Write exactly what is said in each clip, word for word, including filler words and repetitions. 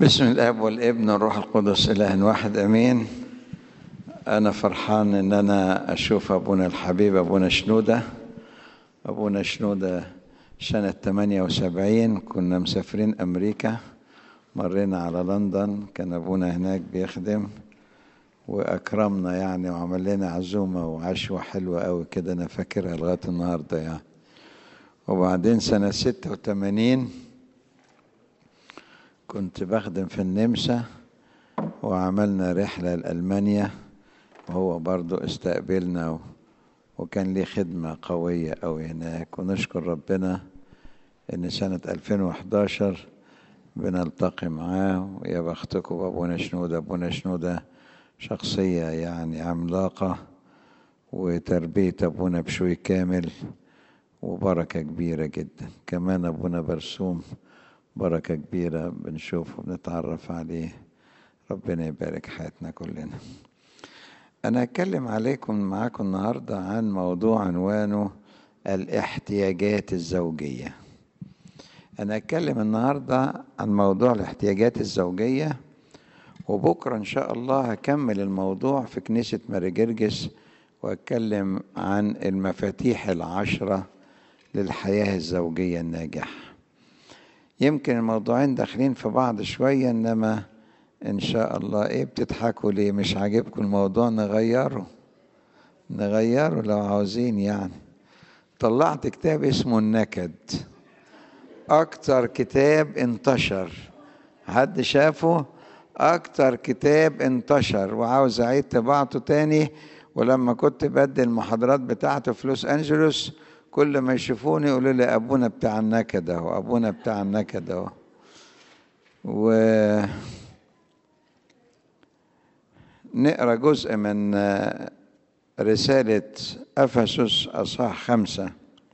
بسم الاب والابن والروح القدس اله واحد امين. انا فرحان ان انا اشوف ابونا الحبيب ابونا شنوده. ابونا شنوده سنه ثمانية وسبعين كنا مسافرين امريكا، مرينا على لندن، كان ابونا هناك بيخدم واكرمنا يعني وعمل لنا عزومه وعشوه حلوه قوي كده، انا فاكرها لغايه النهارده يعني. وبعدين سنه ستة وثمانين كنت بخدم في النمسا وعملنا رحلة لألمانيا، وهو برضو استقبلنا وكان ليه خدمة قوية أوي هناك. ونشكر ربنا إن سنة ألفين وحداشر بنلتقي معاه. ويا بختكم بأبونا شنودة. أبونا شنودة شخصية يعني عملاقة، وتربية أبونا بشوي كامل وبركة كبيرة جدا. كمان أبونا برسوم بركة كبيرة بنشوفه وبنتعرف عليه. ربنا يبارك حياتنا كلنا. أنا أتكلم عليكم معاكم النهاردة عن موضوع عنوانه الاحتياجات الزوجية. أنا أتكلم النهاردة عن موضوع الاحتياجات الزوجية، وبكرة إن شاء الله هكمل الموضوع في كنيسة ماري جرجس وأتكلم عن المفاتيح العشرة للحياة الزوجية الناجحة. يمكن الموضوعين داخلين في بعض شوية، إنما إن شاء الله. إيه بتضحكوا ليه؟ مش عاجبكم الموضوع؟ نغيره نغيره لو عاوزين يعني. طلعت كتاب اسمه النكد، أكتر كتاب انتشر. حد شافه؟ أكتر كتاب انتشر، وعاوز أعيد طباعته تاني. ولما كنت بدي المحاضرات بتاعته في لوس أنجلوس كل ما يشوفوني يقولوا لي أبونا بتاع النكد أهو، أبونا بتاع النكد أهو. و نقرأ جزء من رسالة أفسس أصحاح خمسة.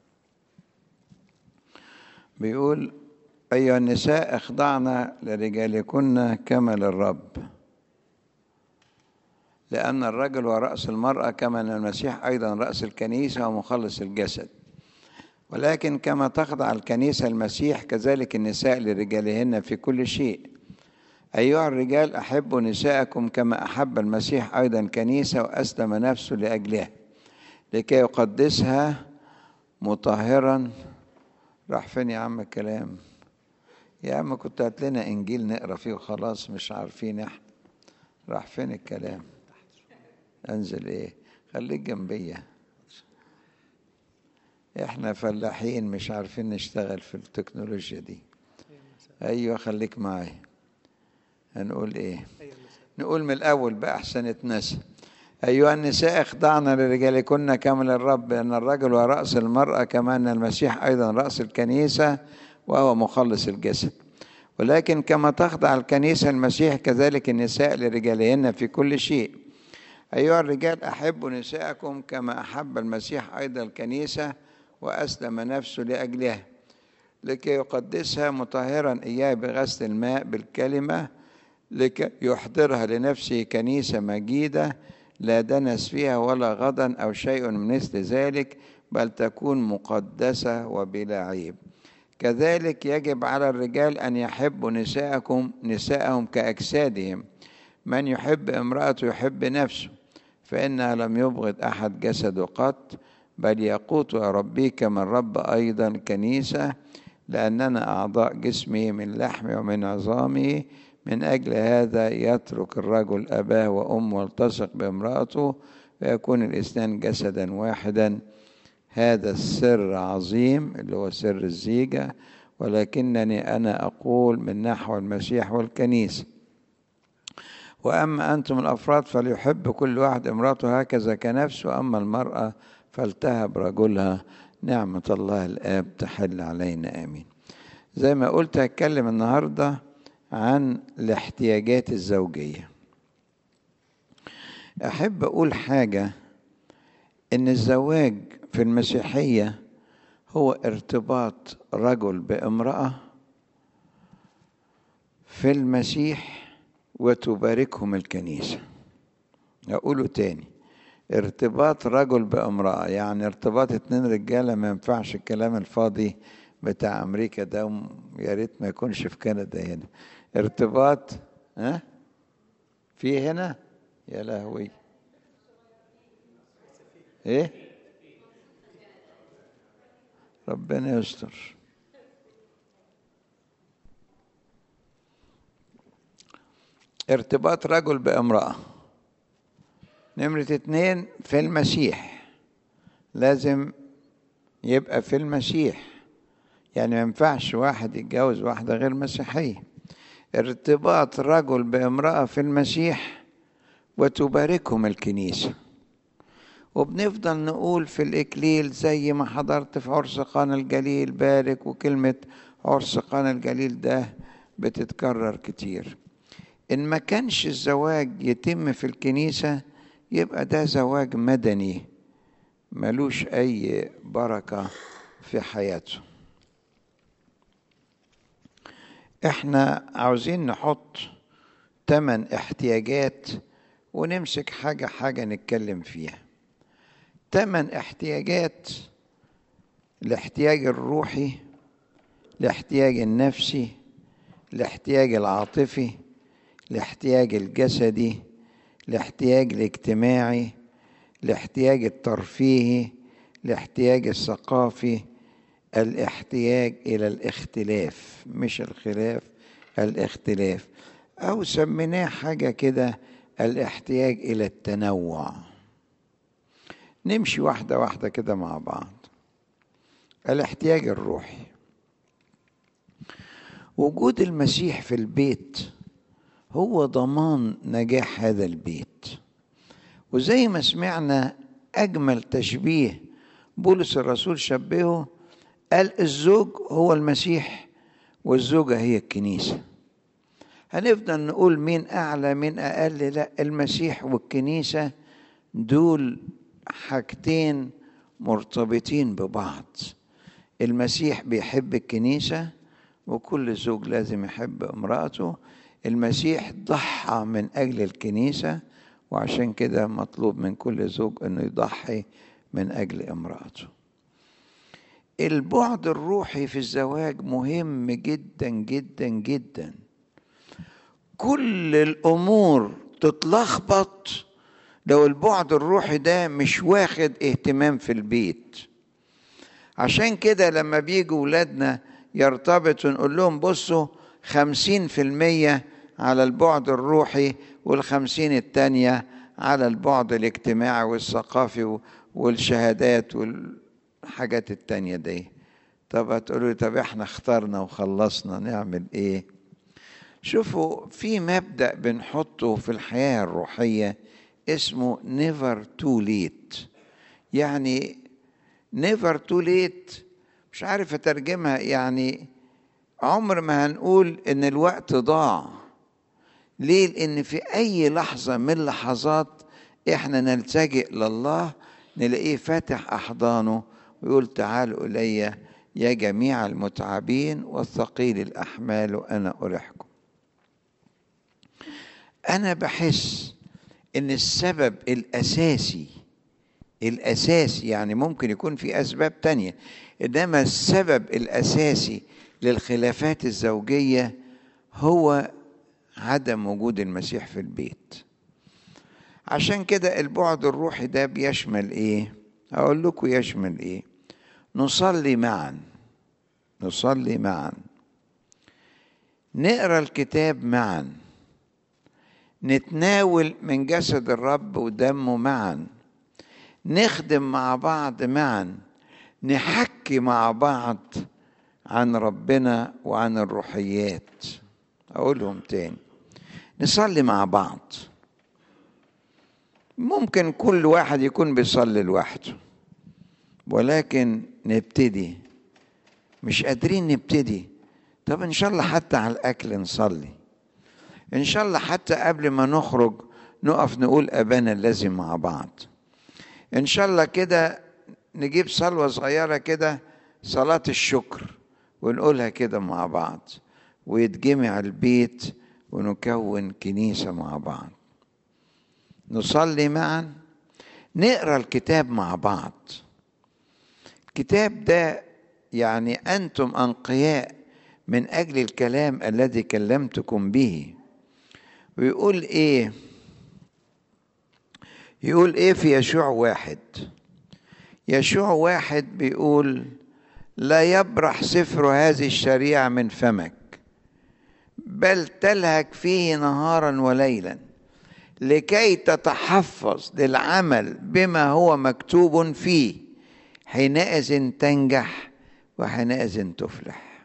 بيقول: أيها النساء اخضعن لرجالكن كما للرب، لأن الرجل هو رأس المرأة، كما أن المسيح أيضا رأس الكنيسة ومخلص الجسد. ولكن كما تخضع الكنيسة المسيح كذلك النساء لرجالهن في كل شيء. أيها الرجال أحبوا نساءكم كما أحب المسيح أيضا كنيسة وأسلم نفسه لأجلها لكي يقدسها مطهرا. راح فين يا عم الكلام؟ يا عم كنت هات لنا إنجيل نقرأ فيه وخلاص، مش عارفين إحنا. راح فين الكلام؟ أنزل إيه؟ خليك جنبية. إحنا فلاحين مش عارفين نشتغل في التكنولوجيا دي. أيوة خليك معي. هنقول إيه؟ نقول من الأول بقى أحسن اتنسى. أيها النساء اخضعن لرجالكن كما للرب، لأن الرجل هو رأس المرأة، كما أن المسيح أيضا رأس الكنيسة وهو مخلص الجسد. ولكن كما تخضع الكنيسة المسيح كذلك النساء لرجالهن في كل شيء. أيها الرجال أحبوا نساءكم كما أحب المسيح أيضا الكنيسة وأسلم نفسه لأجلها لكي يقدسها مطهرا إياه بغسل الماء بالكلمة، لكي يحضرها لنفسه كنيسة مجيدة لا دنس فيها ولا غضن أو شيء من مثل ذلك، بل تكون مقدسة وبلا عيب. كذلك يجب على الرجال أن يحبوا نساءكم نساءهم كأجسادهم. من يحب امرأته يحب نفسه، فإنها لم يبغض أحد جسده قط، بل يقوت ربي كما الرب أيضا كنيسة، لأننا أعضاء جسمه من لحمه ومن عظامه. من أجل هذا يترك الرجل أباه وأمه والتصق بامرأته ويكون الاثنان جسدا واحدا. هذا السر عظيم اللي هو سر الزيجة، ولكنني أنا أقول من نحو المسيح والكنيسة. وأما أنتم الأفراد فليحب كل واحد امرأته هكذا كنفسه، وأما المرأة فلتهب رجلها. نعمة الله الآب تحل علينا آمين. زي ما قلت هتكلم النهاردة عن الاحتياجات الزوجية. أحب أقول حاجة، إن الزواج في المسيحية هو ارتباط رجل بامرأة في المسيح وتباركهم الكنيسة. أقوله تاني: ارتباط رجل بامرأة، يعني ارتباط اتنين رجالة. ما ينفعش الكلام الفاضي بتاع أمريكا ده، يا ريت ما يكونش في كندا هنا. ارتباط. ها في هنا يا لهوي ايه، ربنا يستر. ارتباط رجل بامرأة. نمرة اتنين في المسيح، لازم يبقى في المسيح، يعني ما ينفعش واحد يتجوز واحدة غير مسيحية. ارتباط رجل بامرأة في المسيح وتباركهم الكنيسة. وبنفضل نقول في الإكليل زي ما حضرت في عرس قانا الجليل بارك، وكلمة عرس قانا الجليل ده بتتكرر كتير. إن ما كانش الزواج يتم في الكنيسة يبقى ده زواج مدني ملوش أي بركة في حياته. احنا عاوزين نحط تمن احتياجات ونمسك حاجة حاجة نتكلم فيها. تمن احتياجات: الاحتياج الروحي، الاحتياج النفسي، الاحتياج العاطفي، الاحتياج الجسدي، الاحتياج الاجتماعي، الاحتياج الترفيهي، الاحتياج الثقافي، الاحتياج إلى الاختلاف، مش الخلاف، الاختلاف، أو سميناه حاجة كده الاحتياج إلى التنوع. نمشي واحدة واحدة كده مع بعض. الاحتياج الروحي: وجود المسيح في البيت هو ضمان نجاح هذا البيت. وزي ما سمعنا أجمل تشبيه بولس الرسول شبهه، قال الزوج هو المسيح والزوجة هي الكنيسة. هنفضل نقول مين أعلى مين أقل؟ لا، المسيح والكنيسة دول حاجتين مرتبطين ببعض. المسيح بيحب الكنيسة وكل زوج لازم يحب امرأته. المسيح ضحى من أجل الكنيسة، وعشان كده مطلوب من كل زوج أنه يضحي من أجل امرأته. البعد الروحي في الزواج مهم جدا جدا جدا. كل الأمور تتلخبط لو البعد الروحي ده مش واخد اهتمام في البيت. عشان كده لما بيجوا ولادنا يرتبطوا نقول لهم بصوا خمسين في المية على البعد الروحي والخمسين التانية على البعد الاجتماعي والثقافي والشهادات والحاجات التانية دي. طب هتقولوا طب احنا اخترنا وخلصنا نعمل ايه؟ شوفوا، في مبدأ بنحطه في الحياة الروحية اسمه never too late. يعني never too late مش عارف اترجمها، يعني عمر ما هنقول ان الوقت ضاع. ليه؟ لان في اي لحظة من اللحظات احنا نلتجئ لله نلاقيه فاتح احضانه ويقول تعالوا الي يا جميع المتعبين والثقيل الاحمال وانا اريحكم. انا بحس ان السبب الاساسي الاساسي يعني ممكن يكون في اسباب تانية، انما السبب الاساسي للخلافات الزوجية هو عدم وجود المسيح في البيت. عشان كده البعد الروحي ده بيشمل ايه؟ اقول لكم يشمل ايه. نصلي معا، نصلي معا، نقرأ الكتاب معا، نتناول من جسد الرب ودمه معا، نخدم مع بعض معا، نحكي مع بعض عن ربنا وعن الروحيات. أقولهم تاني: نصلي مع بعض. ممكن كل واحد يكون بيصلي لوحده، ولكن نبتدي. مش قادرين نبتدي، طب إن شاء الله حتى على الأكل نصلي، إن شاء الله حتى قبل ما نخرج نقف نقول أبانا الذي مع بعض، إن شاء الله كده نجيب صلوة صغيرة كده صلاة الشكر ونقولها كده مع بعض، ويتجمع البيت ونكون كنيسة مع بعض. نصلي معا، نقرأ الكتاب مع بعض. الكتاب ده يعني أنتم أنقياء من أجل الكلام الذي كلمتكم به. ويقول إيه؟ يقول إيه في يشوع واحد؟ يشوع واحد بيقول: لا يبرح سفر هذه الشريعة من فمك، بل تلهك فيه نهارا وليلا، لكي تتحفظ للعمل بما هو مكتوب فيه، حينئذ تنجح وحينئذ تفلح.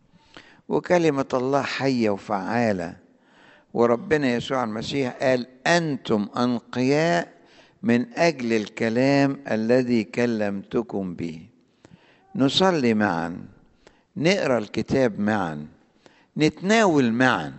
وكلمة الله حية وفعالة، وربنا يسوع المسيح قال: أنتم أنقياء من أجل الكلام الذي كلمتكم به. نصلي معا، نقرأ الكتاب معا، نتناول معا.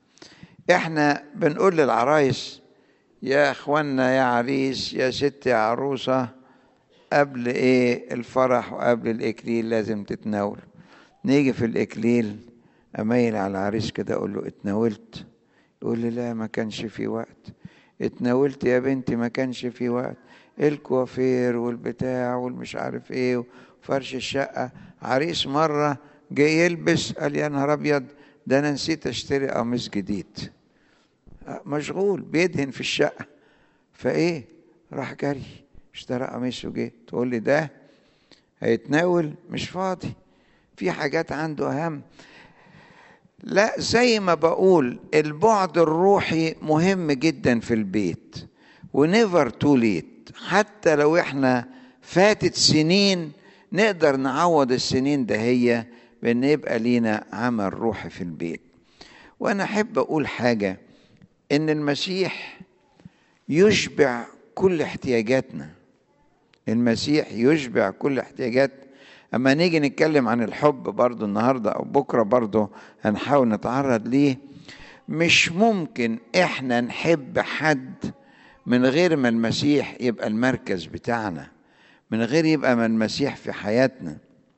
احنا بنقول للعرايس: يا اخوانا يا عريس يا ست يا عروسة، قبل ايه الفرح وقبل الاكليل لازم تتناول. نيجي في الاكليل اميل على العريس كده اقول له: اتناولت؟ يقول لي: لا ما كانش في وقت. اتناولت يا بنتي؟ ما كانش في وقت، الكوافير والبتاع والمش عارف ايه وفرش الشقة. عريس مرة جاي يلبس قال: يا نهار ابيض، ده انا نسيت اشتري قميص جديد. مشغول بيدهن في الشقة، فايه راح جري اشترى قميص وجه. تقول لي ده هيتناول؟ مش فاضي، في حاجات عنده اهم. لا، زي ما بقول البعد الروحي مهم جدا في البيت، ونيفر تو ليت. حتى لو احنا فاتت سنين نقدر نعوض السنين ده هي بان يبقى لينا عمل روحي في البيت. وانا احب اقول حاجة، ان المسيح يشبع كل احتياجاتنا. المسيح يشبع كل احتياجات. اما نيجي نتكلم عن الحب برضو النهاردة او بكرة برضو هنحاول نتعرض ليه. مش ممكن احنا نحب حد من غير ما المسيح يبقى المركز بتاعنا، من غير يبقى من المسيح في حياتنا.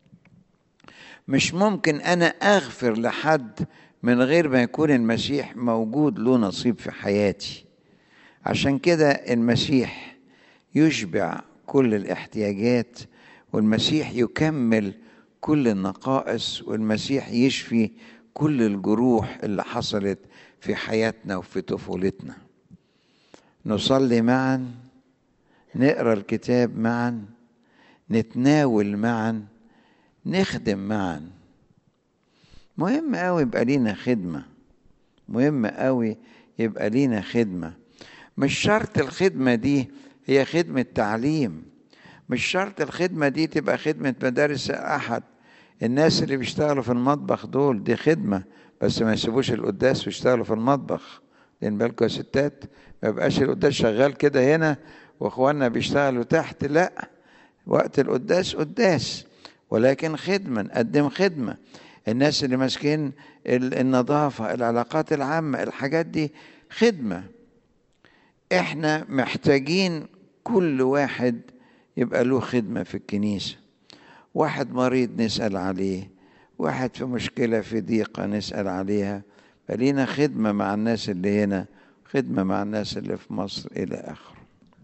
مش ممكن انا اغفر لحد من غير ما يكون المسيح موجود له نصيب في حياتي. عشان كده المسيح يشبع كل الاحتياجات، والمسيح يكمل كل النقائص، والمسيح يشفي كل الجروح اللي حصلت في حياتنا وفي طفولتنا. نصلي معا، نقرأ الكتاب معا، نتناول معا، نخدم معا. مهم قوي يبقى لينا خدمة، مهم قوي يبقى لينا خدمة. مش شرط الخدمة دي هي خدمة تعليم، مش شرط الخدمة دي تبقى خدمة مدارس أحد. الناس اللي بيشتغلوا في المطبخ دول دي خدمة، بس ما يسيبوش القداس ويشتغلوا في المطبخ. لأن بالكم يا ستات، ما يبقاش القداس شغال كده هنا واخواننا بيشتغلوا تحت. لا، وقت القداس قداس، ولكن خدمة، نقدم خدمة. الناس اللي ماسكين النظافة، العلاقات العامة، الحاجات دي خدمة. احنا محتاجين كل واحد يبقى له خدمة في الكنيسة. واحد مريض نسأل عليه، واحد في مشكلة في ضيقة نسأل عليها. فلينا خدمة مع الناس اللي هنا، خدمة مع الناس اللي في مصر إلى آخره.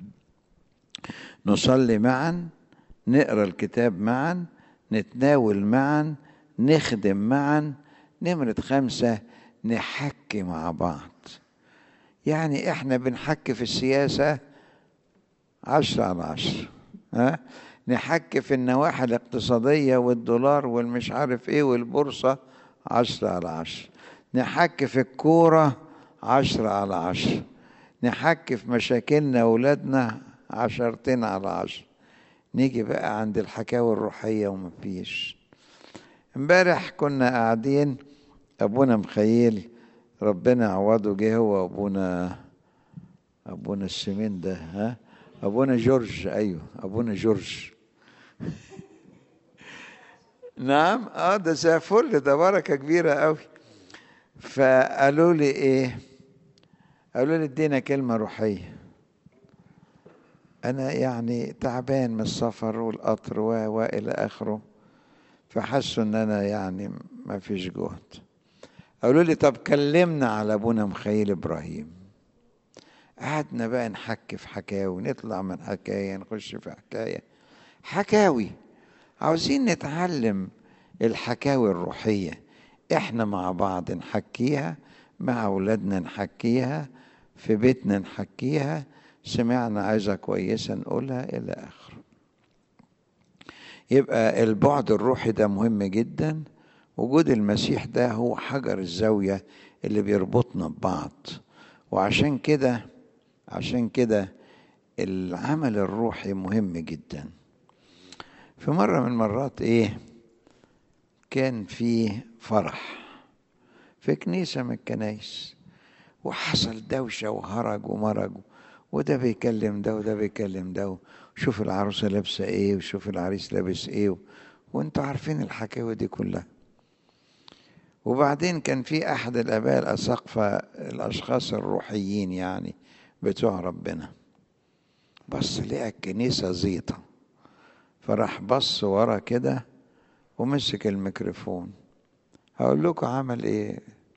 نصلي معا، نقرأ الكتاب معا، نتناول معا، نخدم معا. نمرة خمسة، نحكي مع بعض. يعني احنا بنحكي في السياسة عشرة على عشرة، ها؟ نحكي في النواحي الاقتصادية والدولار والمش عارف ايه والبورصة عشرة على عشرة. نحكي في الكورة عشرة على عشرة. نحكي في مشاكلنا أولادنا عشرتين على عشرة. نيجي بقى عند الحكاوي الروحية ومفيش. امبارح كنا قاعدين، أبونا مخيل ربنا عوضه جه، هو أبونا أبونا السمين ده، ها أبونا جورج، أيوه أبونا جورج. نعم، اه ده زي فل، ده بركة كبيرة قوي. فقالوا لي ايه؟ قالوا لي ادينا كلمة روحية. انا يعني تعبان من السفر والقطر و والى اخره، فحسوا ان انا يعني ما فيش جهد. قالوا لي طب كلمنا على ابونا مخيل ابراهيم. قعدنا بقى نحكي في حكاوي، نطلع من حكاية نخش في حكاية، حكاوي. عاوزين نتعلم الحكاوي الروحية. احنا مع بعض نحكيها، مع أولادنا نحكيها، في بيتنا نحكيها، سمعنا عايزة كويسة نقولها إلى آخره. يبقى البعد الروحي ده مهم جدا. وجود المسيح ده هو حجر الزاوية اللي بيربطنا ببعض. وعشان كده عشان كده العمل الروحي مهم جدا. في مرة من المرات ايه كان في فرح في كنيسة من الكنايس، وحصل دوشة وهرج ومرج، وده بيكلم ده وده بيكلم ده، وشوف العروسة لابسة ايه وشوف العريس لابس ايه، وانتوا عارفين الحكاوي دي كلها. وبعدين كان في احد الاباء الاساقفة، الاشخاص الروحيين يعني بتوع ربنا، بص لقى الكنيسة زيطة، فراح بص ورا كده ومسك الميكروفون. هقول لكم عمل ايه.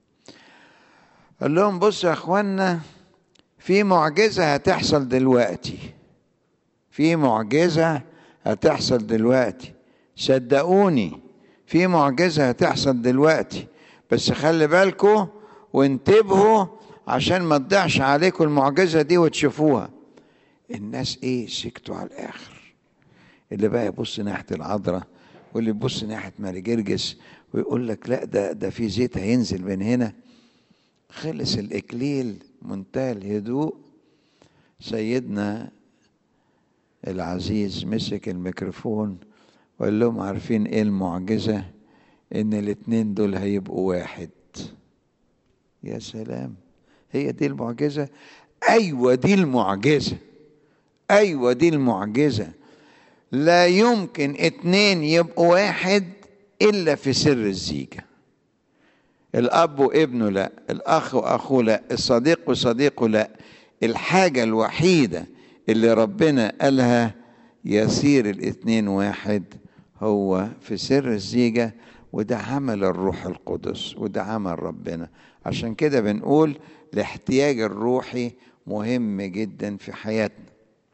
قال لهم بصوا يا اخوانا، في معجزة هتحصل دلوقتي، في معجزة هتحصل دلوقتي، صدقوني في معجزة هتحصل دلوقتي، بس خلي بالكم وانتبهوا عشان ما تضيعش عليكم المعجزة دي وتشوفوها. الناس ايه سكتوا على الاخر، اللي بقى يبص ناحية العذراء واللي يبص ناحية ماري جرجس ويقول لك لا ده ده في زيت هينزل من هنا. خلص الإكليل منتهى الهدوء، سيدنا العزيز مسك الميكروفون وقال لهم عارفين ايه المعجزة؟ ان الاتنين دول هيبقوا واحد. يا سلام، هي دي المعجزة؟ ايوه دي المعجزة، ايوه دي المعجزة. لا يمكن اتنين يبقوا واحد الا في سر الزيجة. الاب وابنه لا، الاخ واخوه لا، الصديق وصديقه لا. الحاجة الوحيدة اللي ربنا قالها يصير الاتنين واحد هو في سر الزيجة، وده عمل الروح القدس وده عمل ربنا. عشان كده بنقول الاحتياج الروحي مهم جدا في حياتنا.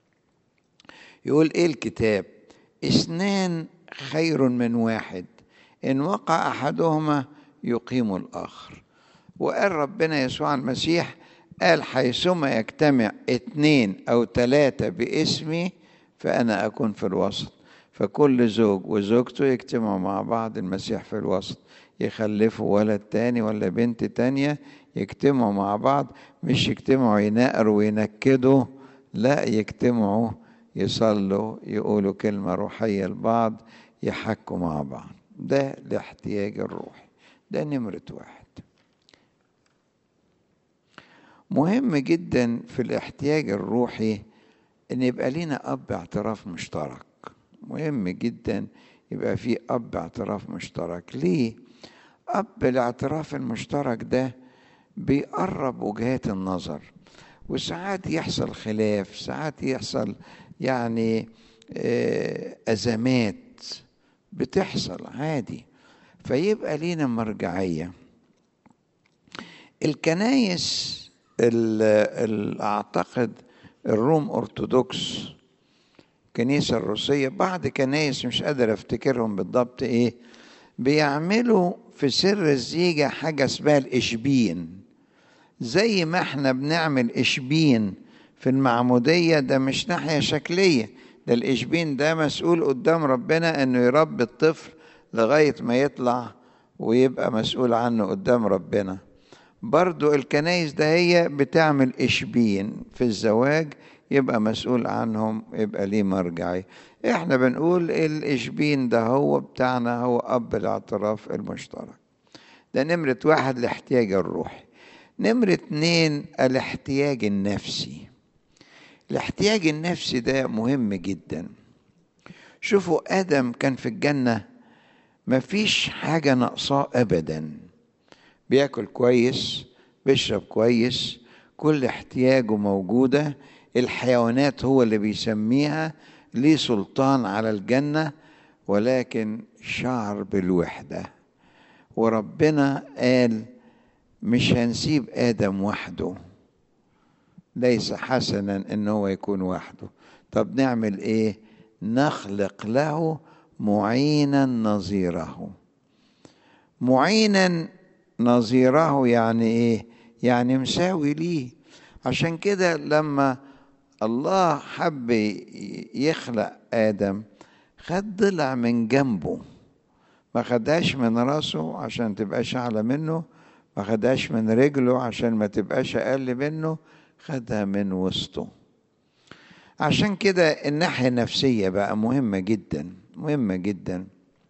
يقول ايه الكتاب؟ اثنان خير من واحد، ان وقع احدهما يقيم الاخر. وقال ربنا يسوع المسيح قال حيثما يجتمع اتنين او تلاتة باسمي فانا اكون في الوسط. فكل زوج وزوجته يجتمعوا مع بعض، المسيح في الوسط، يخلفوا ولد تاني ولا بنت تانية، يجتمعوا مع بعض، مش يجتمعوا ينقروا وينكدوا، لا يجتمعوا يصلوا، يقولوا كلمة روحية لبعض، يحكوا مع بعض. ده الاحتياج الروحي، ده نمرة واحد. مهم جدا في الاحتياج الروحي ان يبقى لنا اب اعتراف مشترك. مهم جدا يبقى في اب اعتراف مشترك. ليه؟ اب الاعتراف المشترك ده بيقرب وجهات النظر، وساعات يحصل خلاف، ساعات يحصل يعني ازمات بتحصل عادي، فيبقى لينا مرجعية. الكنايس اللي اعتقد الروم ارثوذكس، الكنيسة الروسية، بعض كنايس مش قادر افتكرهم بالضبط ايه، بيعملوا في سر الزيجة حاجة اسمها الاشبين. زي ما احنا بنعمل اشبين في المعمودية، ده مش ناحية شكلية، ده الاشبين ده مسؤول قدام ربنا انه يربي الطفل لغاية ما يطلع ويبقى مسؤول عنه قدام ربنا. برضو الكنايس ده هي بتعمل إشبين في الزواج، يبقى مسؤول عنهم، يبقى ليه مرجعي. احنا بنقول الإشبين ده هو بتاعنا، هو أب الاعتراف المشترك. ده نمرة واحد الاحتياج الروحي. نمرة اتنين الاحتياج النفسي. الاحتياج النفسي ده مهم جدا. شوفوا آدم كان في الجنة مفيش حاجة ناقصاه أبداً، بياكل كويس، بيشرب كويس، كل احتياجه موجودة. الحيوانات هو اللي بيسميها، ليه سلطان على الجنة، ولكن شعر بالوحدة. وربنا قال مش هنسيب آدم وحده، ليس حسنا إن هو يكون وحده. طب نعمل إيه؟ نخلق له معينا نظيره. معينا نظيره يعني ايه؟ يعني مساوي ليه. عشان كده لما الله حب يخلق آدم خد ضلع من جنبه، ما خدهاش من راسه عشان تبقاش أعلى منه، ما خدهاش من رجله عشان ما تبقاش أقل منه، خدها من وسطه. عشان كده الناحية النفسية بقى مهمة جدا، مهمة جدا.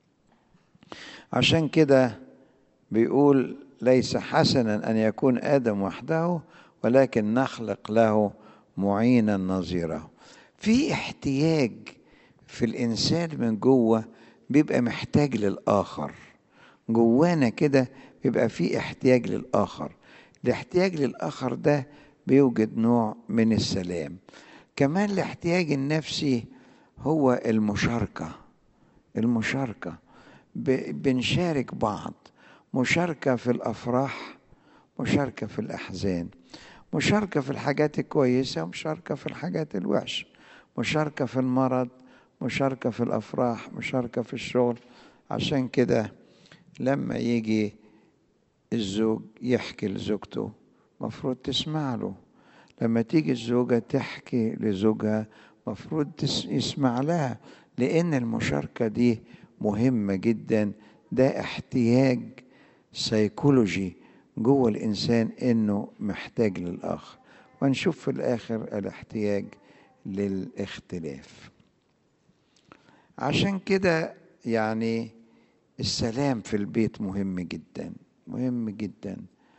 عشان كده بيقول ليس حسنا أن يكون آدم وحده، ولكن نخلق له معينا نظيره. في احتياج في الإنسان من جوه، بيبقى محتاج للآخر. جوانا كده بيبقى في احتياج للآخر. الاحتياج للآخر ده بيوجد نوع من السلام. كمان الاحتياج النفسي هو المشاركة. المشاركة بنشارك بعض، مشاركة في الأفراح، مشاركة في الأحزان، مشاركة في الحاجات الكويسة، مشاركة في الحاجات الوحشة، مشاركة في المرض، مشاركة في الأفراح، مشاركة في الشغل. عشان كده لما يجي الزوج يحكي لزوجته مفروض تسمع له، لما تيجي الزوجة تحكي لزوجها مفروض يسمع لها، لأن المشاركة دي مهمة جدا. ده احتياج سيكولوجي جوه الإنسان، إنه محتاج للآخر. ونشوف في الآخر الاحتياج للاختلاف. عشان كده يعني السلام في البيت مهم جدا، مهم جدا.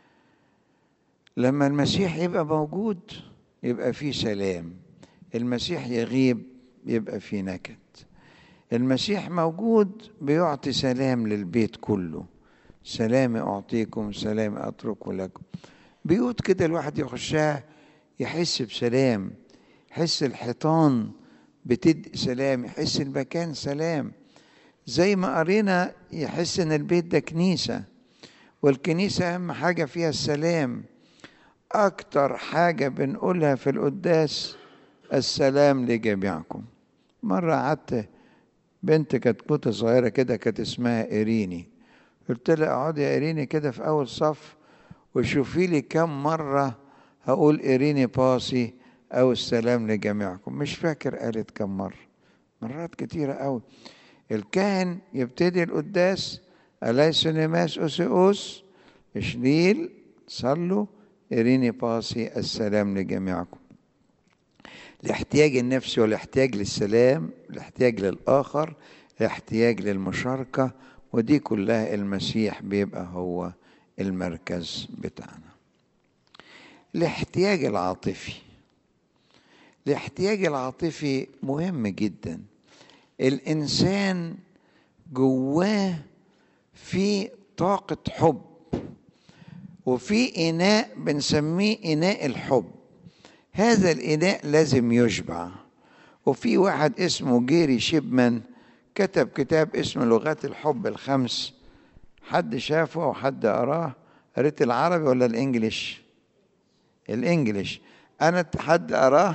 لما المسيح يبقى موجود يبقى فيه سلام، المسيح يغيب يبقى فيه نكد. المسيح موجود بيعطي سلام للبيت كله. سلامي أعطيكم، سلامي أترك لكم. بيوت كده الواحد يخشها يحس بسلام، يحس الحيطان بتدي سلام، يحس المكان سلام. زي ما قرينا يحس ان البيت ده كنيسة، والكنيسة اهم حاجة فيها السلام. اكتر حاجة بنقولها في القداس السلام لجميعكم. مرة قعدت بنت كانت كوتة صغيرة كده كانت اسمها إيريني، قلت لها اقعدي يا إيريني كده في اول صف وشوفي لي كم مرة هقول إيريني باسي او السلام لجميعكم. مش فاكر قالت كم مرة، مرات كتيرة قوي. الكاهن يبتدي القداس أليسونيماس أوسيوس إشليل صلوا إيريني باسي السلام لجميعكم. الاحتياج النفسي والاحتياج للسلام، الاحتياج للآخر، الاحتياج للمشاركة، ودي كلها المسيح بيبقى هو المركز بتاعنا. الاحتياج العاطفي، الاحتياج العاطفي مهم جدا. الإنسان جواه في طاقة حب، وفي إناء بنسميه إناء الحب. هذا الإناء لازم يشبع. وفي واحد اسمه جيري شيبمان كتب كتاب اسمه لغات الحب الخمس. حد شافه أو حد قراه؟ قريت العربي ولا الإنجليش؟ الإنجليش. أنا حد قراه؟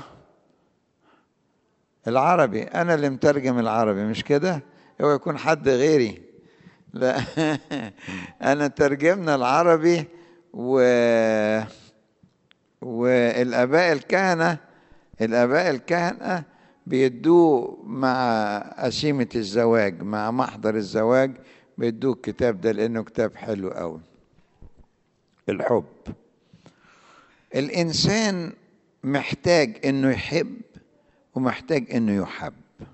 العربي. أنا اللي مترجم العربي مش كده؟ هو يكون حد غيري؟ لا أنا ترجمنا العربي و... والآباء الكهنة الآباء الكهنة بيدوه مع قسيمة الزواج، مع محضر الزواج بيدوه الكتاب ده لأنه كتاب حلو قوي. الحب، الإنسان محتاج إنه يحب ومحتاج إنه يحب.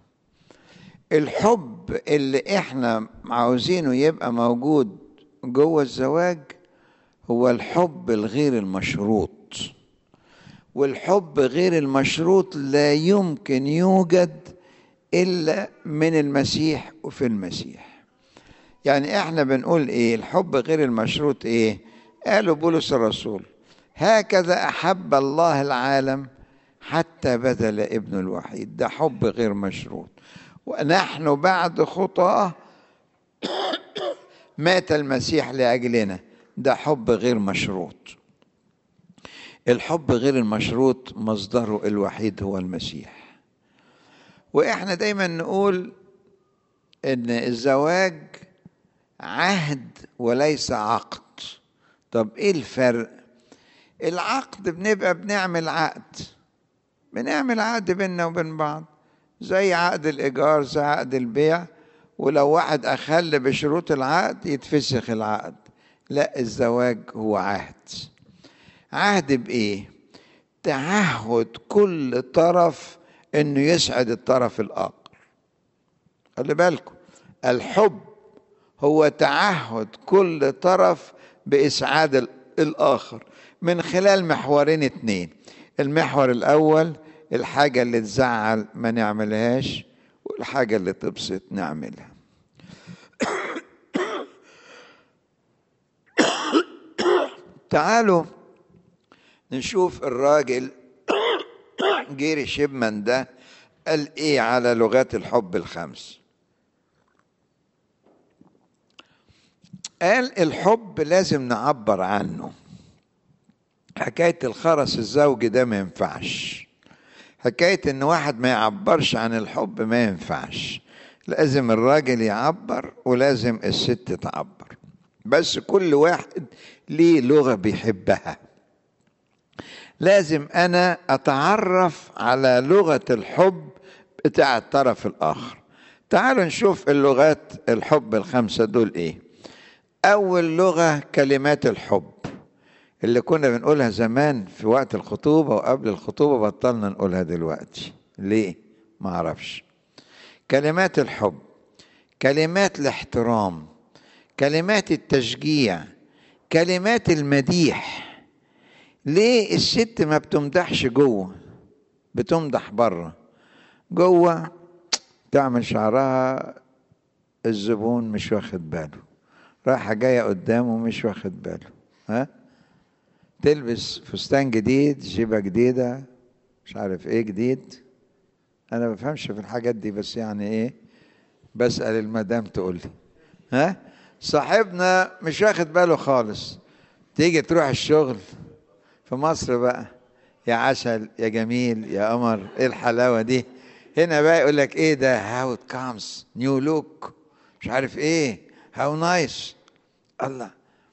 الحب اللي إحنا عاوزينه يبقى موجود جوه الزواج هو الحب الغير المشروط. والحب غير المشروط لا يمكن يوجد إلا من المسيح وفي المسيح. يعني احنا بنقول ايه الحب غير المشروط؟ ايه قالوا بولس الرسول؟ هكذا أحب الله العالم حتى بذل ابنه الوحيد. ده حب غير مشروط. ونحن بعد خطاه مات المسيح لأجلنا. ده حب غير مشروط. الحب غير المشروط مصدره الوحيد هو المسيح. واحنا دايما نقول ان الزواج عهد وليس عقد. طب ايه الفرق؟ العقد بنبقى بنعمل عقد، بنعمل عقد بيننا وبين بعض، زي عقد الإيجار، زي عقد البيع، ولو واحد أخل بشروط العقد يتفسخ العقد. لا، الزواج هو عهد. عهد بإيه؟ تعهد كل طرف إنه يسعد الطرف الآخر. خلي بالكم، الحب هو تعهد كل طرف بإسعاد الآخر من خلال محورين اتنين. المحور الأول الحاجة اللي تزعل ما نعملهاش، والحاجة اللي تبسط نعملها. تعالوا نشوف الراجل جيري شيبمان ده قال ايه على لغات الحب الخمس. قال الحب لازم نعبر عنه. حكاية الخرس الزوجي ده ما ينفعش. حكاية ان واحد ما يعبرش عن الحب ما ينفعش. لازم الراجل يعبر ولازم الست تعبر، بس كل واحد ليه لغة بيحبها. لازم انا اتعرف على لغة الحب بتاع الطرف الاخر. تعالوا نشوف اللغات الحب الخمسة دول ايه. اول لغة كلمات الحب اللي كنا بنقولها زمان في وقت الخطوبة وقبل الخطوبة، بطلنا نقولها دلوقتي. ليه؟ ما اعرفش. كلمات الحب، كلمات الاحترام، كلمات التشجيع، كلمات المديح. ليه الست ما بتمدحش جوه، بتمدح بره؟ جوه تعمل شعرها الزبون مش واخد باله، رايحة جاية قدامه مش واخد باله، ها؟ تلبس فستان جديد، جيبة جديدة، مش عارف ايه جديد. انا ما بفهمش في الحاجات دي، بس يعني ايه، بسأل المدام تقول لي. ها؟ صاحبنا مش واخد باله خالص. تيجي تروح الشغل في مصر بقى، يا عسل يا جميل يا قمر، ايه الحلاوة دي. هنا بقى يقول لك ايه ده، هاو ات كامز نيو لوك، مش عارف ايه، هاو نايس. الله.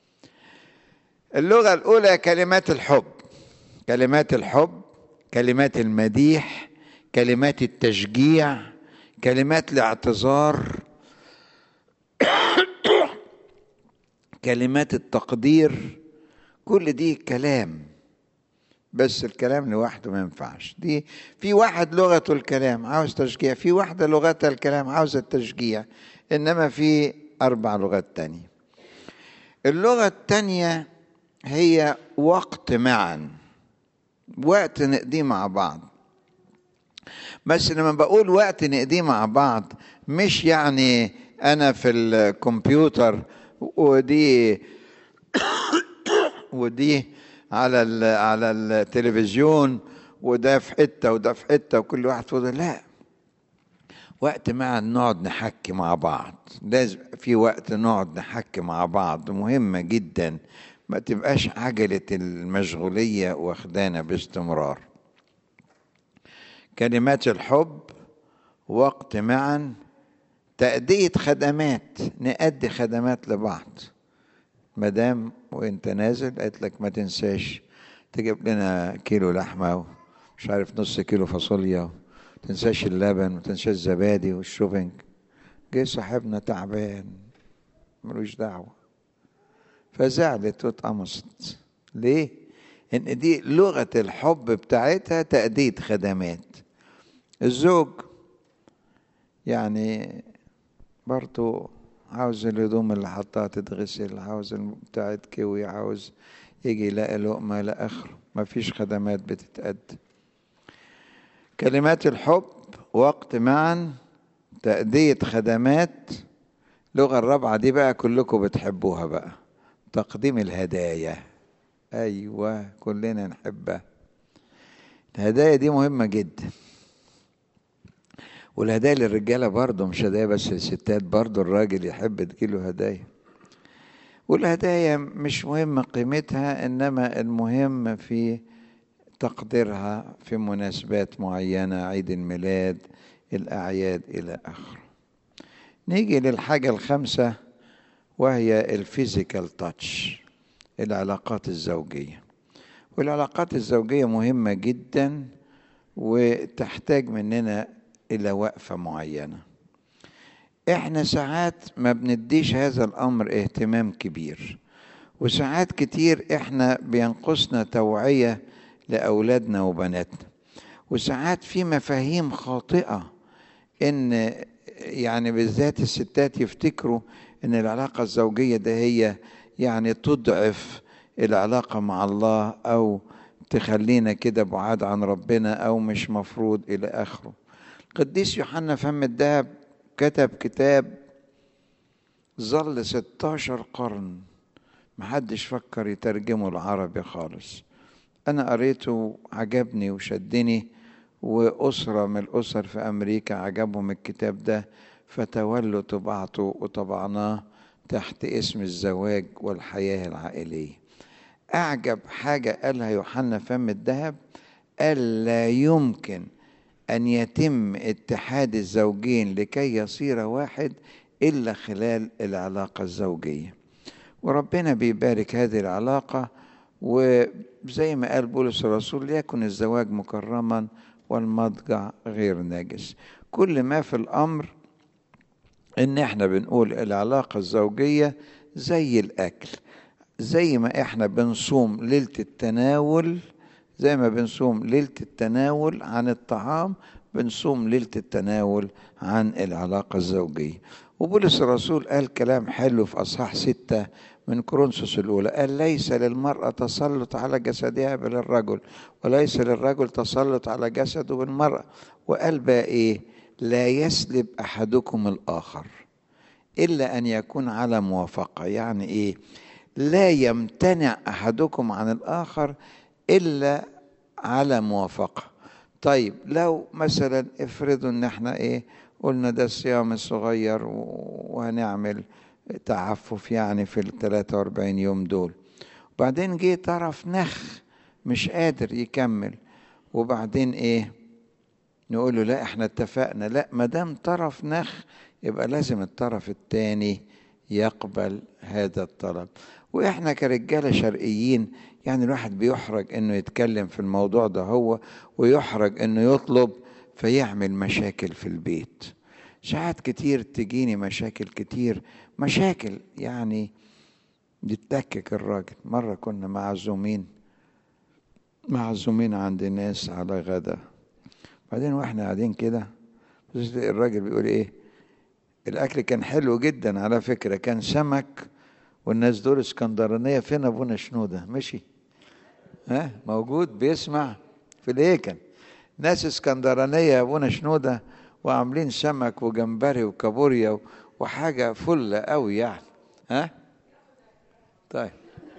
اللغة الأولى كلمات الحب. كلمات الحب، كلمات المديح، كلمات التشجيع، كلمات الاعتذار، كلمات التقدير. كل دي كلام، بس الكلام لوحده ما ينفعش. دي في واحد لغته الكلام عاوز تشجيع، في واحدة لغتها الكلام عاوزة التشجيع، إنما في أربع لغات تانية. اللغة التانية هي وقت معا، وقت نقضيه مع بعض. بس لما بقول وقت نقضيه مع بعض، مش يعني أنا في الكمبيوتر ودي ودي على على التلفزيون، وده في حته وده في حته وكل واحد فوق. لا، وقت معا نقعد نحكي مع بعض. لازم في وقت نقعد نحكي مع بعض، مهمة جدا. ما تبقاش عجلة المشغولية واخدانا باستمرار. كلمات الحب، وقت معا، تأدية خدمات، نأدي خدمات لبعض. مدام وانت نازل قالت لك ما تنساش تجيب لنا كيلو لحمة ومش عارف نص كيلو فاصوليا، ما تنساش اللبن، ما تنساش الزبادي والشوبينج. جه صاحبنا تعبان ملوش دعوة، فزعلت واتقمصت. ليه؟ ان دي لغة الحب بتاعتها تأدية خدمات. الزوج يعني برضو عاوز الهدوم اللي حطها تتغسل، عاوز بتاع تكوي، عاوز يجي يلاقي لقمة إلى آخره. ما فيش خدمات بتتقدم. كلمات الحب، وقت معا، تأدية خدمات. اللغة الرابعة دي بقى كلكم بتحبوها بقى، تقديم الهدايا. أيوة كلنا نحبها. الهدايا دي مهمة جدا، والهدايا للرجالة برضه، مش هدايا بس للستات، برضه الراجل يحب تجيله هدايا. والهدايا مش مهم قيمتها، إنما المهم في تقديرها في مناسبات معينة، عيد الميلاد، الأعياد إلى آخره. نيجي للحاجة الخامسة وهي الفيزيكال تاتش، العلاقات الزوجية. والعلاقات الزوجية مهمة جدا وتحتاج مننا إلى وقفة معينة. احنا ساعات ما بنديش هذا الأمر اهتمام كبير، وساعات كتير احنا بينقصنا توعية لأولادنا وبناتنا، وساعات في مفاهيم خاطئة ان يعني بالذات الستات يفتكروا ان العلاقة الزوجية ده هي يعني تضعف العلاقة مع الله او تخلينا كده بعاد عن ربنا او مش مفروض الى اخره. القديس يوحنا فم الدهب كتب كتاب ظل ستاشر قرن محدش فكر يترجمه العربي خالص. انا قريته عجبني وشدني، وأسرة من الأسر في أمريكا عجبهم الكتاب ده فتولوا طباعته وطبعناه تحت اسم الزواج والحياة العائلية. أعجب حاجة قالها يوحنا فم الدهب، قال لا يمكن أن يتم اتحاد الزوجين لكي يصير واحد إلا خلال العلاقة الزوجية. وربنا بيبارك هذه العلاقة، وزي ما قال بولس الرسول ليكن الزواج مكرما والمضجع غير نجس. كل ما في الأمر إن إحنا بنقول العلاقة الزوجية زي الأكل، زي ما إحنا بنصوم ليلة التناول، زي ما بنصوم ليلة التناول عن الطعام بنصوم ليلة التناول عن العلاقة الزوجية. وبولس الرسول قال كلام حلو في أصحاح ستة من كورنثوس الأولى، قال ليس للمرأة تسلط على جسدها بل الرجل، وليس للرجل تسلط على جسده بالمرأة. وقال بقى إيه؟ لا يسلب أحدكم الآخر إلا أن يكون على موافقة. يعني إيه؟ لا يمتنع أحدكم عن الآخر إلا على موافقة. طيب لو مثلا افرضوا ان احنا ايه قلنا ده الصيام الصغير وهنعمل تعفف يعني في ال ثلاثة وأربعين يوم دول، وبعدين جه طرف نخ مش قادر يكمل، وبعدين ايه نقول له لا احنا اتفقنا، لا ما دام طرف نخ يبقى لازم الطرف الثاني يقبل هذا الطلب. واحنا كرجاله شرقيين يعني الواحد بيحرج انه يتكلم في الموضوع ده هو، ويحرج انه يطلب فيعمل مشاكل في البيت. ساعات كتير تجيني مشاكل كتير، مشاكل يعني بتتكك الراجل. مرة كنا معزومين معزومين عند ناس على غدا، بعدين واحنا قاعدين كده الراجل بيقول ايه، الاكل كان حلو جدا على فكرة، كان سمك والناس دول اسكندرانية. فين ابونا شنودة؟ مشي؟ ها موجود بيسمع في الهيكل. ناس اسكندرانية يا ابونا شنودة وعاملين سمك وجمبري وكابوريا وحاجة فلة قوي يعني. ها طيب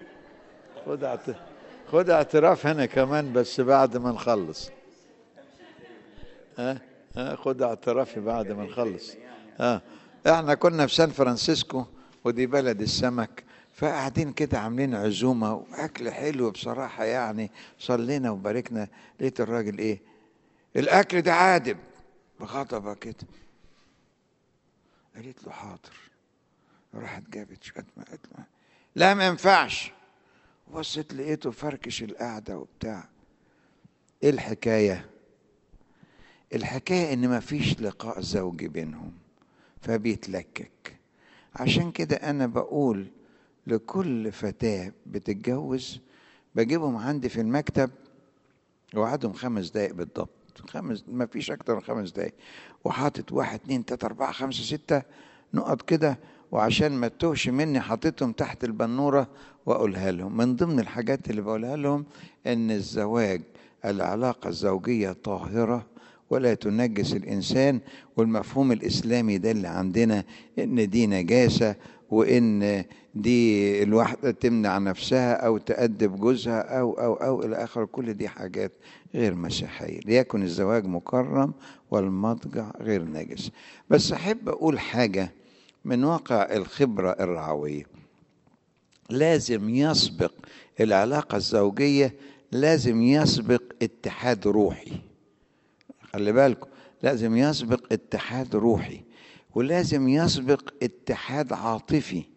خد اعت... خد اعتراف هنا كمان بس بعد ما نخلص. ها ها خد اعترافي بعد ما نخلص. ها احنا كنا في سان فرانسيسكو ودي بلد السمك، فقاعدين كده عاملين عزومة واكل حلو بصراحة يعني، صلينا وباركنا. لقيت الراجل ايه الاكل ده عادب بغضبة كده. قالت له حاضر، راحت جابت شوية ماء، قالت له لا ما ينفعش. وبصيت لقيته فركش القعدة وبتاع. ايه الحكاية؟ الحكاية ان ما فيش لقاء زوجي بينهم فبيتلكك. عشان كده انا بقول لكل فتاة بتتجوز بجيبهم عندي في المكتب وقعدهم خمس دقايق بالضبط، خمس ما فيش اكتر من خمس دقايق، وحاطط واحد اتنين تلاتة اربعة خمسة ستة نقط كده، وعشان ما تتوهش مني حاططهم تحت البنورة واقولها لهم. من ضمن الحاجات اللي بقولها لهم ان الزواج العلاقة الزوجية طاهرة ولا تنجس الإنسان، والمفهوم الإسلامي ده اللي عندنا إن دي نجاسة وإن دي الواحدة تمنع نفسها أو تأدب جوزها أو أو أو إلى آخر، كل دي حاجات غير مسيحية. ليكن الزواج مكرم والمضجع غير نجس. بس أحب أقول حاجة من واقع الخبرة الرعوية، لازم يسبق العلاقة الزوجية، لازم يسبق اتحاد روحي. خلي بالكم لازم يسبق اتحاد روحي، ولازم يسبق اتحاد عاطفي.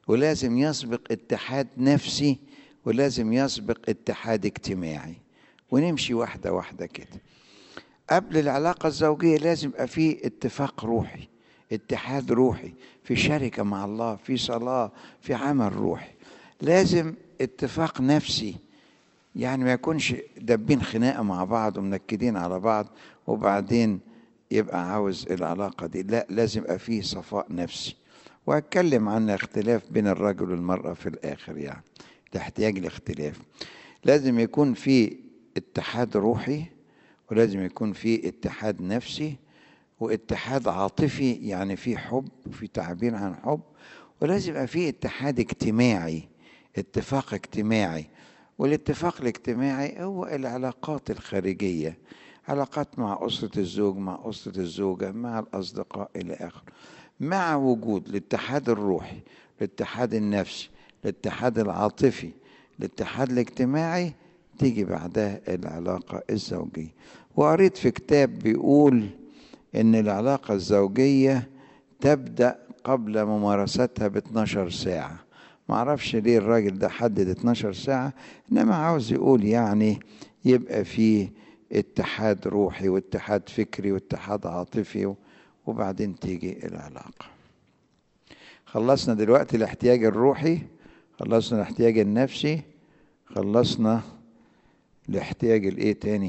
ولازم يسبق اتحاد نفسي، ولازم يسبق اتحاد اجتماعي، ونمشي واحدة واحدة كده. قبل العلاقة الزوجية لازم يبقى فيه اتفاق روحي، اتحاد روحي، في شركة مع الله، في صلاة، في عمل روحي. لازم اتفاق نفسي، يعني ما يكونش دابين خناقة مع بعض ومنكدين على بعض وبعدين يبقى عاوز العلاقة دي. لا، لازم يبقى فيه صفاء نفسي. وهتكلم عن اختلاف بين الرجل والمرأة في الآخر، يعني الاحتياج لاختلاف. لازم يكون في اتحاد روحي، ولازم يكون في اتحاد نفسي، واتحاد عاطفي، يعني في حب وفي تعبير عن حب. ولازم يبقى في اتحاد اجتماعي، اتفاق اجتماعي. والاتفاق الاجتماعي هو العلاقات الخارجية، علاقات مع أسرة الزوج، مع أسرة الزوجة، مع الأصدقاء إلى آخره. مع وجود الاتحاد الروحي، الاتحاد النفسي، الاتحاد العاطفي، الاتحاد الاجتماعي، تيجي بعدها العلاقة الزوجية. وقريت في كتاب بيقول إن العلاقة الزوجية تبدأ قبل ممارستها ب اتناشر ساعة. معرفش ليه الراجل ده حدد اتناشر ساعة، إنما عاوز يقول يعني يبقى فيه اتحاد روحي واتحاد فكري واتحاد عاطفي، وبعدين تيجي العلاقة. خلصنا دلوقتي الاحتياج الروحي، خلصنا الاحتياج النفسي، خلصنا الاحتياج الايه تاني؟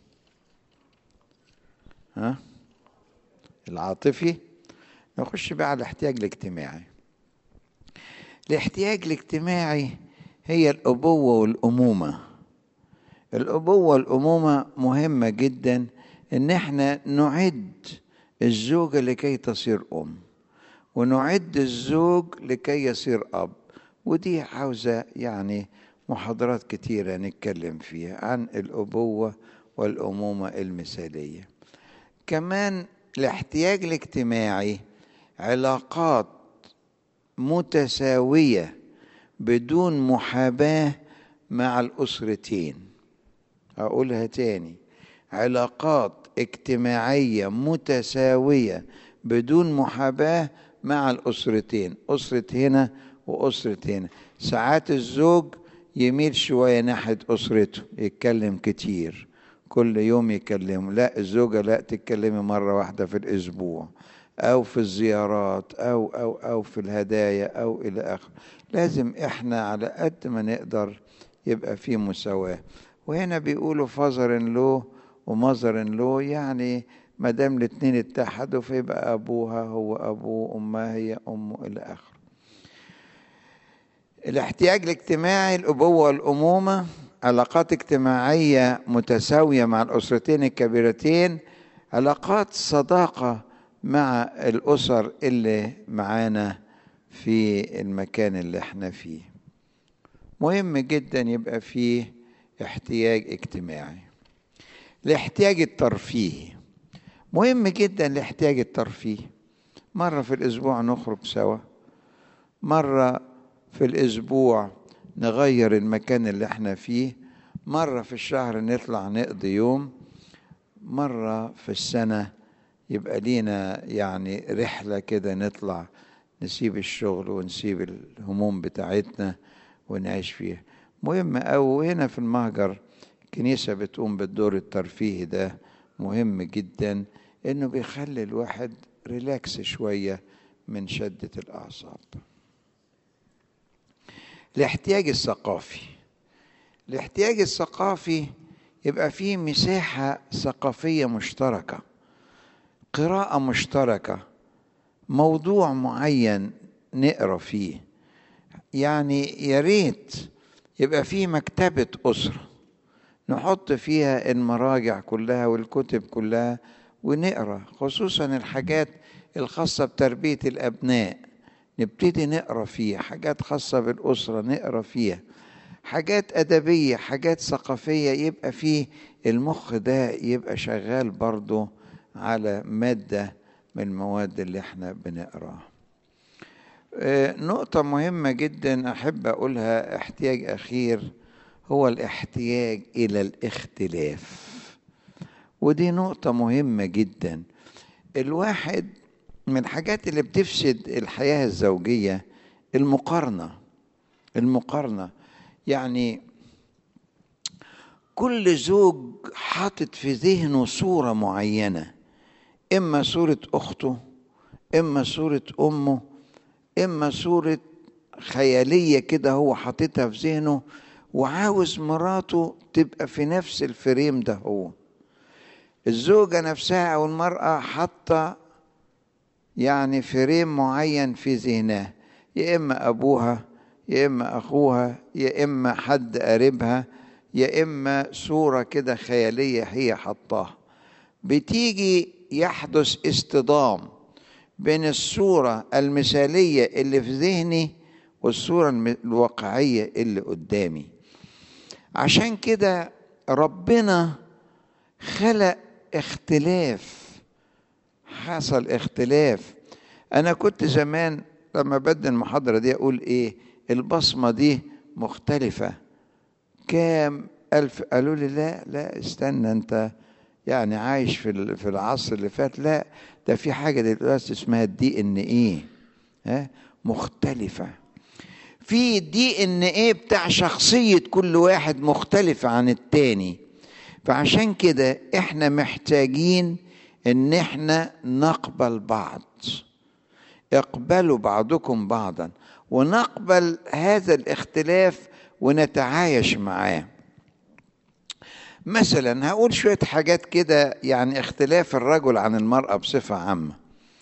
ها؟ العاطفي. نخش بقى على الاحتياج الاجتماعي. الاحتياج الاجتماعي هي الأبوة والأمومة. الأبوة والأمومة مهمة جدا، إن احنا نعد الزوجة لكي تصير أم، ونعد الزوج لكي يصير أب. ودي عاوزة يعني محاضرات كتيرة نتكلم فيها عن الأبوة والأمومة المثالية. كمان الاحتياج الاجتماعي علاقات متساوية بدون محاباة مع الأسرتين. أقولها تاني، علاقات اجتماعية متساوية بدون محاباة مع الأسرتين، أسرة هنا وأسرة هنا. ساعات الزوج يميل شوية ناحية أسرته، يتكلم كتير، كل يوم يكلم. لا، الزوجة لا، تتكلمي مرة واحدة في الأسبوع، أو في الزيارات، أو أو أو في الهدايا، أو إلى آخره. لازم إحنا على قد ما نقدر يبقى في مساواة. وهنا بيقولوا فازر له ومظر له، يعني ما دام الاتنين اتحدوا فيبقى أبوها هو أبوه، أمها هي أمه، إلى آخره. الاحتياج الاجتماعي، الأبوة والأمومة، علاقات اجتماعية متساوية مع الأسرتين الكبيرتين، علاقات صداقة مع الأسر اللي معانا في المكان اللي احنا فيه. مهم جدا يبقى فيه احتياج اجتماعي. الاحتياج الترفيهي مهم جدا. الاحتياج الترفيهي، مرة في الأسبوع نخرج سوا، مرة في الأسبوع نغير المكان اللي احنا فيه، مرة في الشهر نطلع نقضي يوم، مرة في السنة يبقى لينا يعني رحلة كده، نطلع نسيب الشغل ونسيب الهموم بتاعتنا ونعيش فيها. مهم أوي. هنا في المهجر الكنيسة بتقوم بالدور الترفيهي ده، مهم جدا، إنه بيخلي الواحد ريلاكس شوية من شدة الأعصاب. الاحتياج الثقافي. الاحتياج الثقافي يبقى فيه مساحة ثقافية مشتركة، قراءة مشتركة، موضوع معين نقرأ فيه. يعني يا ريت يبقى فيه مكتبة أسرة نحط فيها المراجع كلها والكتب كلها ونقرأ، خصوصا الحاجات الخاصة بتربية الأبناء نبتدي نقرأ فيها، حاجات خاصة بالأسرة نقرأ فيها، حاجات أدبية، حاجات ثقافية، يبقى فيه المخ ده يبقى شغال برضو على مادة من المواد اللي احنا بنقراها. نقطة مهمة جدا أحب أقولها، احتياج أخير، هو الاحتياج إلى الاختلاف. ودي نقطة مهمة جدا. الواحد من الحاجات اللي بتفسد الحياة الزوجية المقارنة. المقارنة يعني كل زوج حاطط في ذهنه صورة معينة، إما صورة أخته، إما صورة أمه، إما صورة خيالية كده هو حاططها في ذهنه، وعاوز مراته تبقى في نفس الفريم ده. هو الزوجة نفسها أو المرأة حاطة يعني فريم معين في ذهنها، يا إما أبوها، يا إما أخوها، يا إما حد قريبها، يا إما صورة كده خيالية هي حطاها. بتيجي يحدث اصطدام بين الصورة المثالية اللي في ذهني والصورة الواقعية اللي قدامي. عشان كده ربنا خلق اختلاف، حصل اختلاف. أنا كنت زمان لما بدي المحاضرة دي أقول إيه؟ البصمة دي مختلفة كام ألف. قالوا لي لا لا استنى، أنت يعني عايش في في العصر اللي فات. لا، ده في حاجة دلوقتي اسمها الدي ان ايه، ها، مختلفة. في الدي ان ايه بتاع شخصية كل واحد مختلفة عن التاني. فعشان كده احنا محتاجين ان احنا نقبل بعض. اقبلوا بعضكم بعضا، ونقبل هذا الاختلاف ونتعايش معاه. مثلا هقول شوية حاجات كده، يعني اختلاف الرجل عن المرأة بصفة عامة.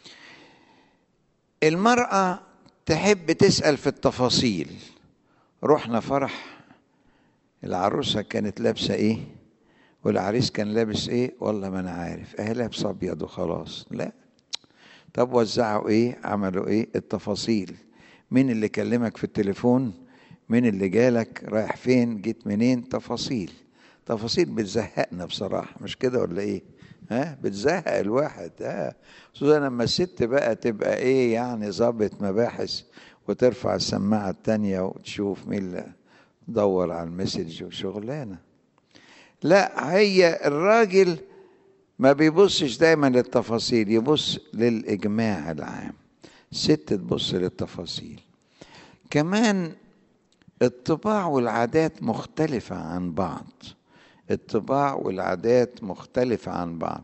المرأة تحب تسأل في التفاصيل. رحنا فرح، العروسة كانت لابسة ايه والعريس كان لابس ايه؟ والله ما انا عارف، اه لابس ابيض وخلاص. لا، طب وزعوا ايه؟ عملوا ايه؟ التفاصيل. مين اللي كلمك في التليفون؟ مين اللي جالك؟ رايح فين؟ جيت منين؟ تفاصيل. تفاصيل بتزهقنا بصراحة، مش كده ولا ايه؟ ها، بتزهق الواحد. ها، خصوصا لما الست بقى تبقى ايه يعني ضابط مباحث، وترفع السماعة التانية وتشوف مين اللي دور على المسج وشغلانة. لا، هي الراجل ما بيبصش دايما للتفاصيل، يبص للإجماع العام. الست تبص للتفاصيل. كمان الطباع والعادات مختلفة عن بعض. الطباع والعادات مختلفة عن بعض.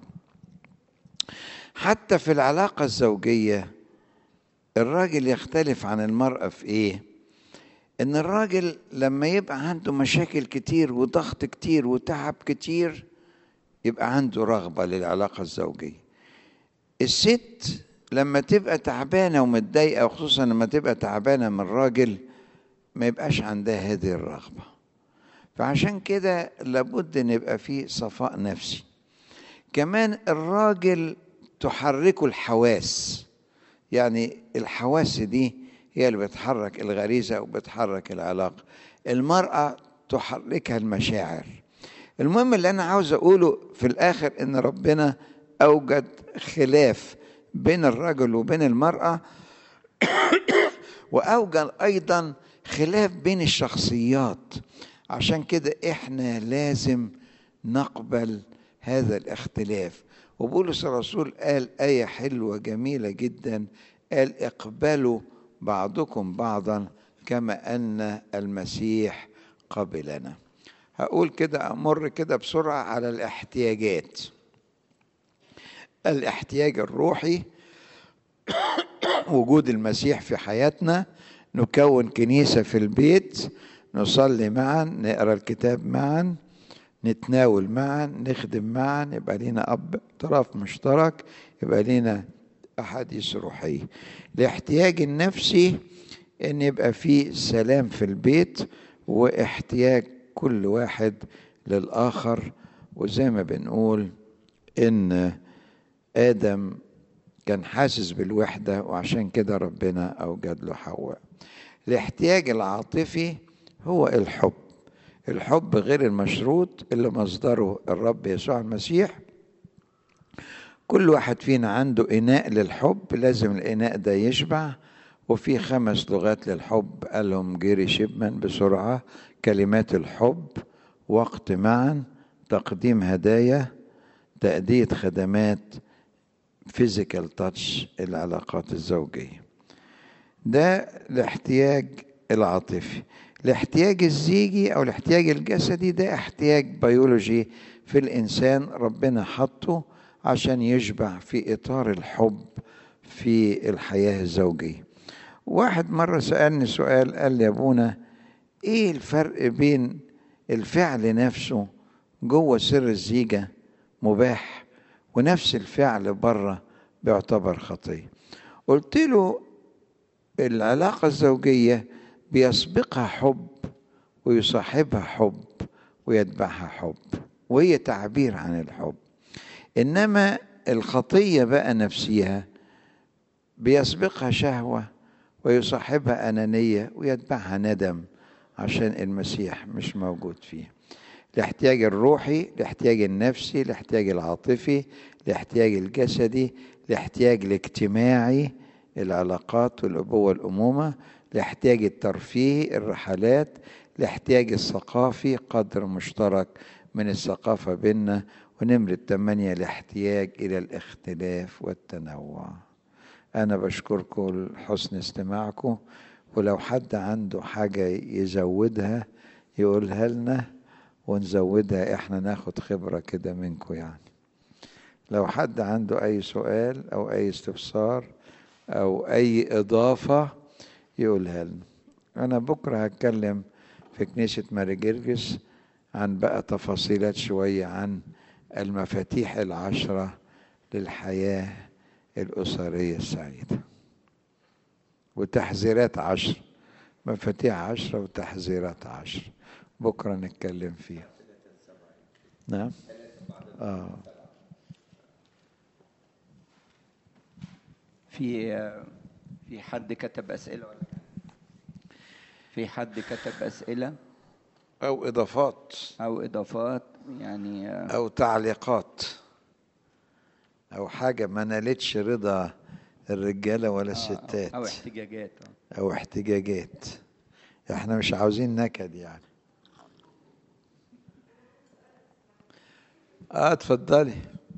حتى في العلاقة الزوجية الراجل يختلف عن المرأة في ايه؟ ان الراجل لما يبقى عنده مشاكل كتير وضغط كتير وتعب كتير يبقى عنده رغبة للعلاقة الزوجية. الست لما تبقى تعبانة ومتضايقة، وخصوصا لما تبقى تعبانة من الراجل، ما يبقاش عندها هذه الرغبة. فعشان كده لابد ان يبقى فيه صفاء نفسي. كمان الراجل تحركه الحواس، يعني الحواس دي هي اللي بتحرك الغريزة وبتحرك العلاقة. المرأة تحركها المشاعر. المهم اللي أنا عاوز أقوله في الآخر إن ربنا أوجد خلاف بين الرجل وبين المرأة، وأوجد أيضا خلاف بين الشخصيات. عشان كده إحنا لازم نقبل هذا الاختلاف. وبولس الرسول قال آية حلوة جميلة جدا، قال اقبلوا بعضكم بعضا كما أن المسيح قبلنا. هقول كده أمر كده بسرعة على الاحتياجات. الاحتياج الروحي، وجود المسيح في حياتنا، نكون كنيسة في البيت، نصلي معا، نقرأ الكتاب معا، نتناول معا، نخدم معا، يبقى لنا أب طرف مشترك، يبقى لنا أحاديث روحية. الاحتياج النفسي إن يبقى فيه سلام في البيت، واحتياج كل واحد للآخر. وزي ما بنقول إن آدم كان حاسس بالوحدة، وعشان كده ربنا أوجد له حواء. الاحتياج العاطفي هو الحب، الحب غير المشروط اللي مصدره الرب يسوع المسيح. كل واحد فينا عنده إناء للحب، لازم الإناء ده يشبع. وفي خمس لغات للحب قالهم جيري شيبمان بسرعة: كلمات الحب، وقت معا، تقديم هدايا، تأدية خدمات، فيزيكال تاتش، العلاقات الزوجية. ده الاحتياج العاطفي. الاحتياج الزيجي أو الاحتياج الجسدي ده احتياج بيولوجي في الإنسان، ربنا حطه عشان يشبع في إطار الحب في الحياة الزوجية. واحد مرة سألني سؤال، قال لي يا أبونا إيه الفرق بين الفعل نفسه جوه سر الزيجة مباح ونفس الفعل بره بيعتبر خطية؟ قلت له العلاقة الزوجية بيسبقها حب ويصاحبها حب ويتبعها حب، وهي تعبير عن الحب. إنما الخطية بقى نفسها بيسبقها شهوة ويصاحبها أنانية ويتبعها ندم عشان المسيح مش موجود فيه. الاحتياج الروحي، الاحتياج النفسي، الاحتياج العاطفي، الاحتياج الجسدي، الاحتياج الاجتماعي، العلاقات والأبوة والأمومة، الاحتياج الترفيهي، الرحلات، الاحتياج الثقافي، قدر مشترك من الثقافة بيننا، ونمرة ثمانية الاحتياج إلى الاختلاف والتنوع. أنا بشكركم لحسن استماعكم، ولو حد عنده حاجة يزودها يقولها لنا ونزودها، احنا ناخد خبرة كده منكم يعني. لو حد عنده أي سؤال أو أي استفسار أو أي إضافة يقولها لنا. أنا بكرة هتكلم في كنيسة ماري جرجس عن بقى تفاصيلات شوية عن المفاتيح العشرة للحياة الأسرية السعيدة، وتحذيرات عشر، مفاتيح عشرة وتحذيرات عشر، بكرة نتكلم فيها. نعم. آه. في في حد كتب أسئلة ولا في حد كتب أسئلة أو إضافات أو إضافات يعني أو تعليقات أو حاجة ما نالتش رضا الرجالة ولا الستات، أو احتجاجات أو احتجاجات. احنا مش عاوزين نكد يعني. اه اتفضلي.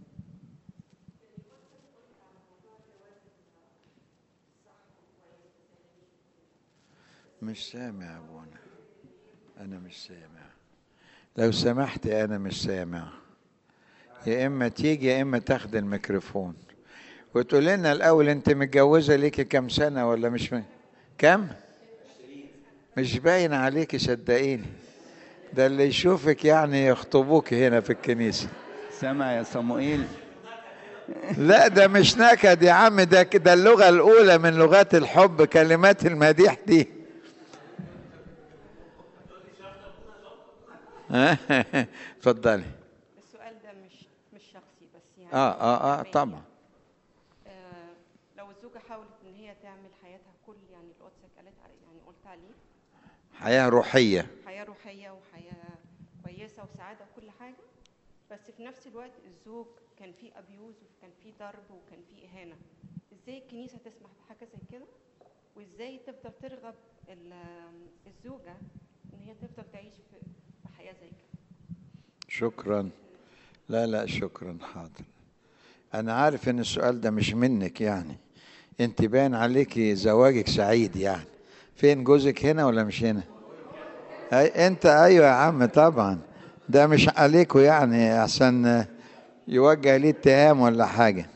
مش سامع يا ابونا، انا مش سامع. لو سمحت انا مش سامع. يا اما تيجي يا اما تاخد الميكروفون وتقول لنا الاول انت متجوزه ليكي كام سنه ولا مش م... كم؟ مش باين عليكي صدقيني، ده اللي يشوفك يعني يخطبوك هنا في الكنيسه. سامع يا صموئيل؟ لا ده مش نكد يا عم، ده كده اللغه الاولى من لغات الحب، كلمات المديح دي. اتفضلي. السؤال ده مش مش شخصي بس يعني اه اه اه طبعا. آه لو الزوجه حاولت ان هي تعمل حياتها كل يعني اللي قدسك قالت يعني قلت عليه حياه روحيه، حياه روحيه وحياه كويسه وسعاده وكل حاجه، بس في نفس الوقت الزوج كان فيه ابيوز وكان فيه ضرب وكان فيه اهانه، ازاي الكنيسه تسمح بحاجه زي كده؟ وازاي تفضل ترغب الزوجه ان هي تفضل تعيش في حياه زي كده؟ شكرا. لا لا شكرا، حاضر. انا عارف ان السؤال ده مش منك يعني، انت باين عليكي زواجك سعيد يعني. فين جوزك، هنا ولا مش هنا؟ أي انت ايوه يا عم طبعا، ده مش عليكوا يعني عشان يوجه لي اتهام ولا حاجه.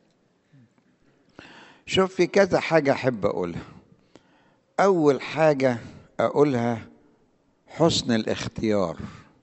شوف في كذا حاجه احب اقولها. اول حاجه اقولها حسن الاختيار،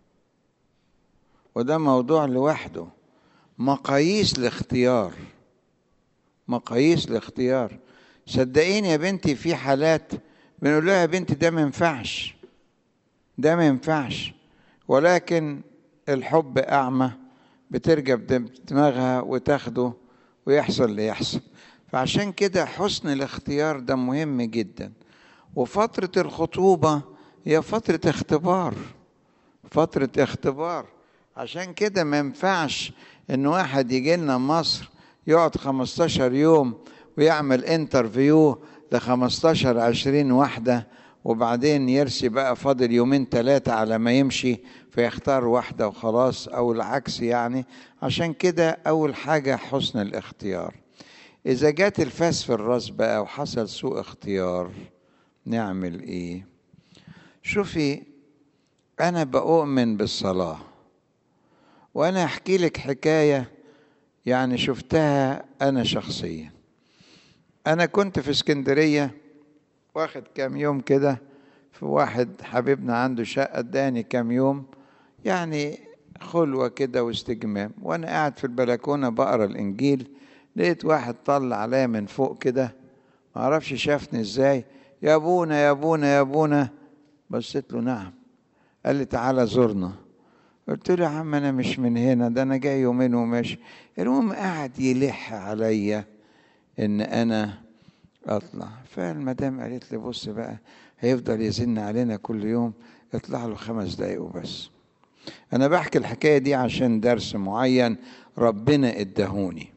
وده موضوع لوحده. مقاييس الاختيار، مقاييس الاختيار. صدقيني يا بنتي في حالات بنقول لها يا بنتي ده ما ينفعش، ده ما ينفعش، ولكن الحب أعمى، بترجب دماغها وتاخده ويحصل اللي يحصل. فعشان كده حسن الاختيار ده مهم جدا. وفترة الخطوبة هي فترة اختبار، فترة اختبار. عشان كده ما ينفعش ان واحد يجي لنا مصر يقعد خمستاشر يوم ويعمل انترفيو ل خمستاشر عشرين واحدة وبعدين يرسي بقى فاضل يومين ثلاثة على ما يمشي فيختار واحدة وخلاص، او العكس يعني. عشان كده اول حاجة حسن الاختيار. إذا جات الفاس في الراس بقى وحصل سوء اختيار نعمل إيه؟ شوفي، أنا بؤمن بالصلاة، وأنا أحكي لك حكاية يعني شفتها أنا شخصيا. أنا كنت في اسكندرية واخد كام يوم كده، في واحد حبيبنا عنده شقة اداني كام يوم يعني خلوة كده واستجمام، وأنا قاعد في البلكونة بقرا الإنجيل، لقيت واحد طلع عليا من فوق كده، معرفش شافني ازاي، يا ابونا يا ابونا يا ابونا. بصيت له نعم. قال لي تعالى زورنا. قلت له يا عم انا مش من هنا، ده انا جاي يومين وماشي. المهم قاعد يلح عليا ان انا اطلع. فالمدام قالت لي بص بقى، هيفضل يزن علينا كل يوم، اطلع له خمس دقايق وبس. انا بحكي الحكايه دي عشان درس معين ربنا ادهوني،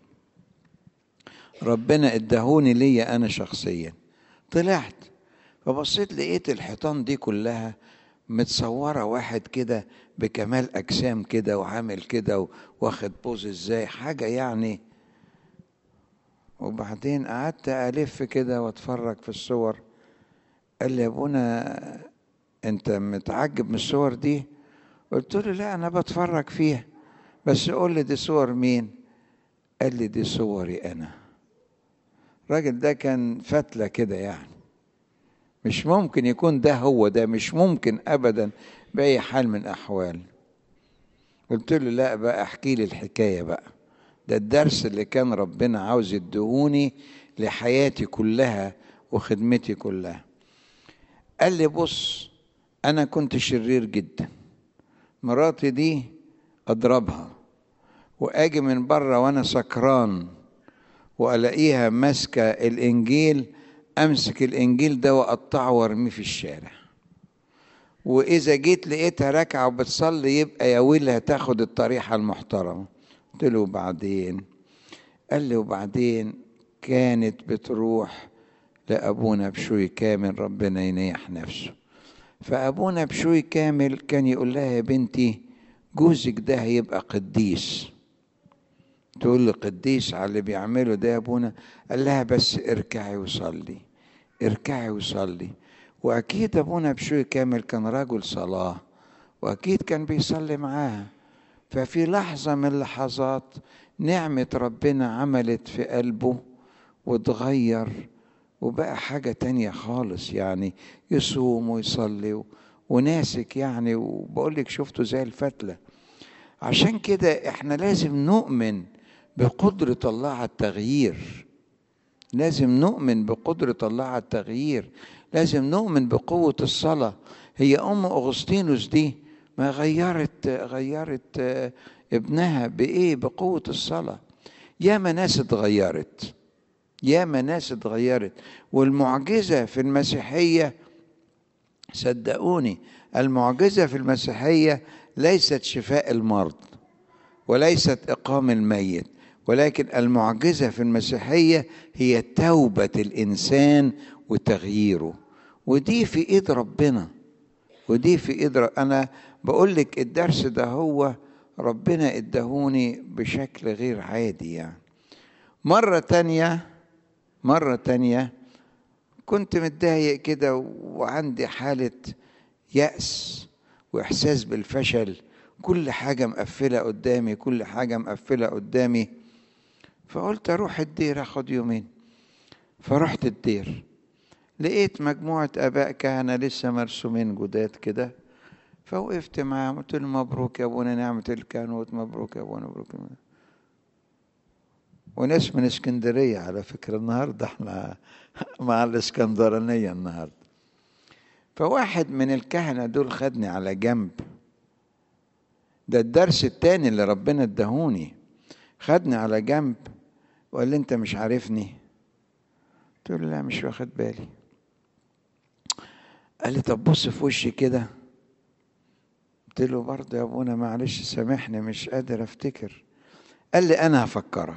ربنا ادهوني ليا انا شخصيا. طلعت فبصيت لقيت الحيطان دي كلها متصوره واحد كده بكمال اجسام كده وعامل كده واخد بوز ازاي، حاجه يعني. وبعدين قعدت الف كده واتفرج في الصور. قال لي يا ابونا انت متعجب من الصور دي؟ قلت له لا انا بتفرج فيها، بس قول لي دي صور مين؟ قال لي دي صوري انا. الراجل ده كان فتلة كده يعني، مش ممكن يكون ده هو ده، مش ممكن ابدا باي حال من الاحوال. قلت له لا بقى احكي لي الحكايه بقى، ده الدرس اللي كان ربنا عاوز يدهوني لحياتي كلها وخدمتي كلها. قال لي بص، انا كنت شرير جدا، مراتي دي اضربها واجي من بره وانا سكران والاقيها ماسكه الانجيل، امسك الانجيل ده واقطعه وارميه في الشارع. واذا جيت لقيتها راكعه وبتصلي يبقى يا ويلها تاخد الطريحه المحترمه. قلت له وبعدين؟ قال لي وبعدين كانت بتروح لابونا بشوي كامل ربنا ينيح نفسه. فابونا بشوي كامل كان يقول لها يا بنتي جوزك ده هيبقى قديس. تقول لي قديس على اللي بيعمله ده يا ابونا؟ قال لها بس اركعي وصلي، اركعي وصلي. واكيد ابونا بشوي كامل كان رجل صلاة، واكيد كان بيصلي معاها. ففي لحظة من اللحظات نعمة ربنا عملت في قلبه وتغير وبقى حاجة تانية خالص، يعني يصوم ويصلي وناسك يعني، وبقولك شفته زي الفتلة. عشان كده احنا لازم نؤمن بقدرة الله على التغيير، لازم نؤمن بقدرة الله على التغيير، لازم نؤمن بقوة الصلاة. هي أم أغسطينوس دي ما غيرت غيرت ابنها بإيه؟ بقوة الصلاة. ياما ناس اتغيرت، ياما ناس اتغيرت. والمعجزة في المسيحية صدقوني، المعجزة في المسيحية ليست شفاء المرض وليست إقام الميت، ولكن المعجزة في المسيحية هي توبة الإنسان وتغييره. ودي في إيد ربنا، ودي في إيد ربنا. أنا بقول لك الدرس ده هو ربنا ادهوني بشكل غير عادي يعني. مرة تانية مرة تانية كنت متضايق كده وعندي حالة يأس وإحساس بالفشل، كل حاجة مقفلة قدامي، كل حاجة مقفلة قدامي. فقلت أروح الدير أخد يومين. فرحت الدير، لقيت مجموعة آباء كهنة لسه مرسومين جداد كده. فوقفت معاهم قلت لهم مبروك يا أبونا نعمة الكهنوت، مبروك يا أبونا مبروك. وناس من اسكندرية على فكرة، النهاردة احنا مع الاسكندرانية النهاردة. فواحد من الكهنة دول خدني على جنب، ده الدرس التاني اللي ربنا ادهوني. خدني على جنب وقال لي انت مش عارفني؟ قلت له لا مش واخد بالي. قال لي طب بص في وشي كده. قلت له برضه يا ابونا معلش سامحني مش قادر افتكر. قال لي انا هفكرك.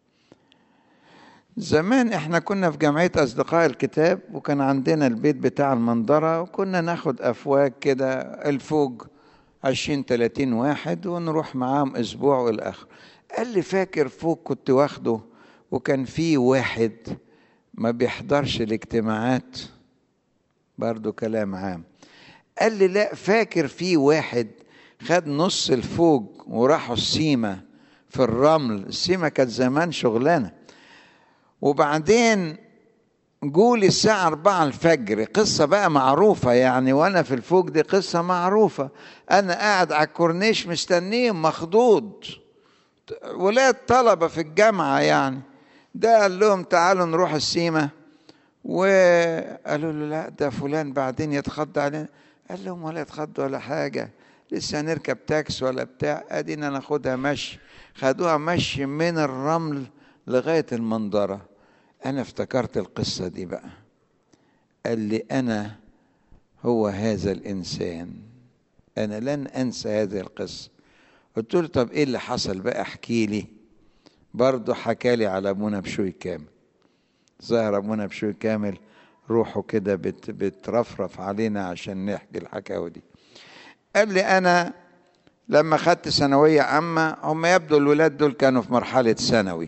زمان احنا كنا في جمعية اصدقاء الكتاب، وكان عندنا البيت بتاع المنظرة، وكنا ناخد افواج كده الفوج عشرين تلاتين واحد ونروح معاهم اسبوع والاخر. قال لي فاكر فوق كنت واخده وكان في واحد ما بيحضرش الاجتماعات، برضو كلام عام. قال لي لا، فاكر في واحد خد نص الفوج وراحوا السيمة في الرمل، السيمة كانت زمان شغلانة، وبعدين جولي الساعة أربعة الفجر، قصة بقى معروفة يعني، وأنا في الفوج دي قصة معروفة. أنا قاعد على الكورنيش مستنيهم مخضوض، ولاد طلبة في الجامعة يعني. ده قال لهم تعالوا نروح السيمة، وقالوا له لا ده فلان بعدين يتخض علينا. قال لهم ولا يتخض ولا حاجة، لسه هنركب تاكس ولا بتاع، ادينا ناخدها مشي. خدوها مشي من الرمل لغاية المنظرة. انا افتكرت القصة دي بقى. قال لي انا هو هذا الانسان، انا لن انسى هذه القصة. قلت له طب ايه اللي حصل بقى، احكي لي. برضه حكى لي على ابونا بشوي كامل. ظهر ابونا بشوي كامل روحه كده بت بترفرف علينا عشان نحكي الحكاوي دي. قال لي انا لما خدت ثانويه عامه، هم يبدو الولاد دول كانوا في مرحله ثانوي.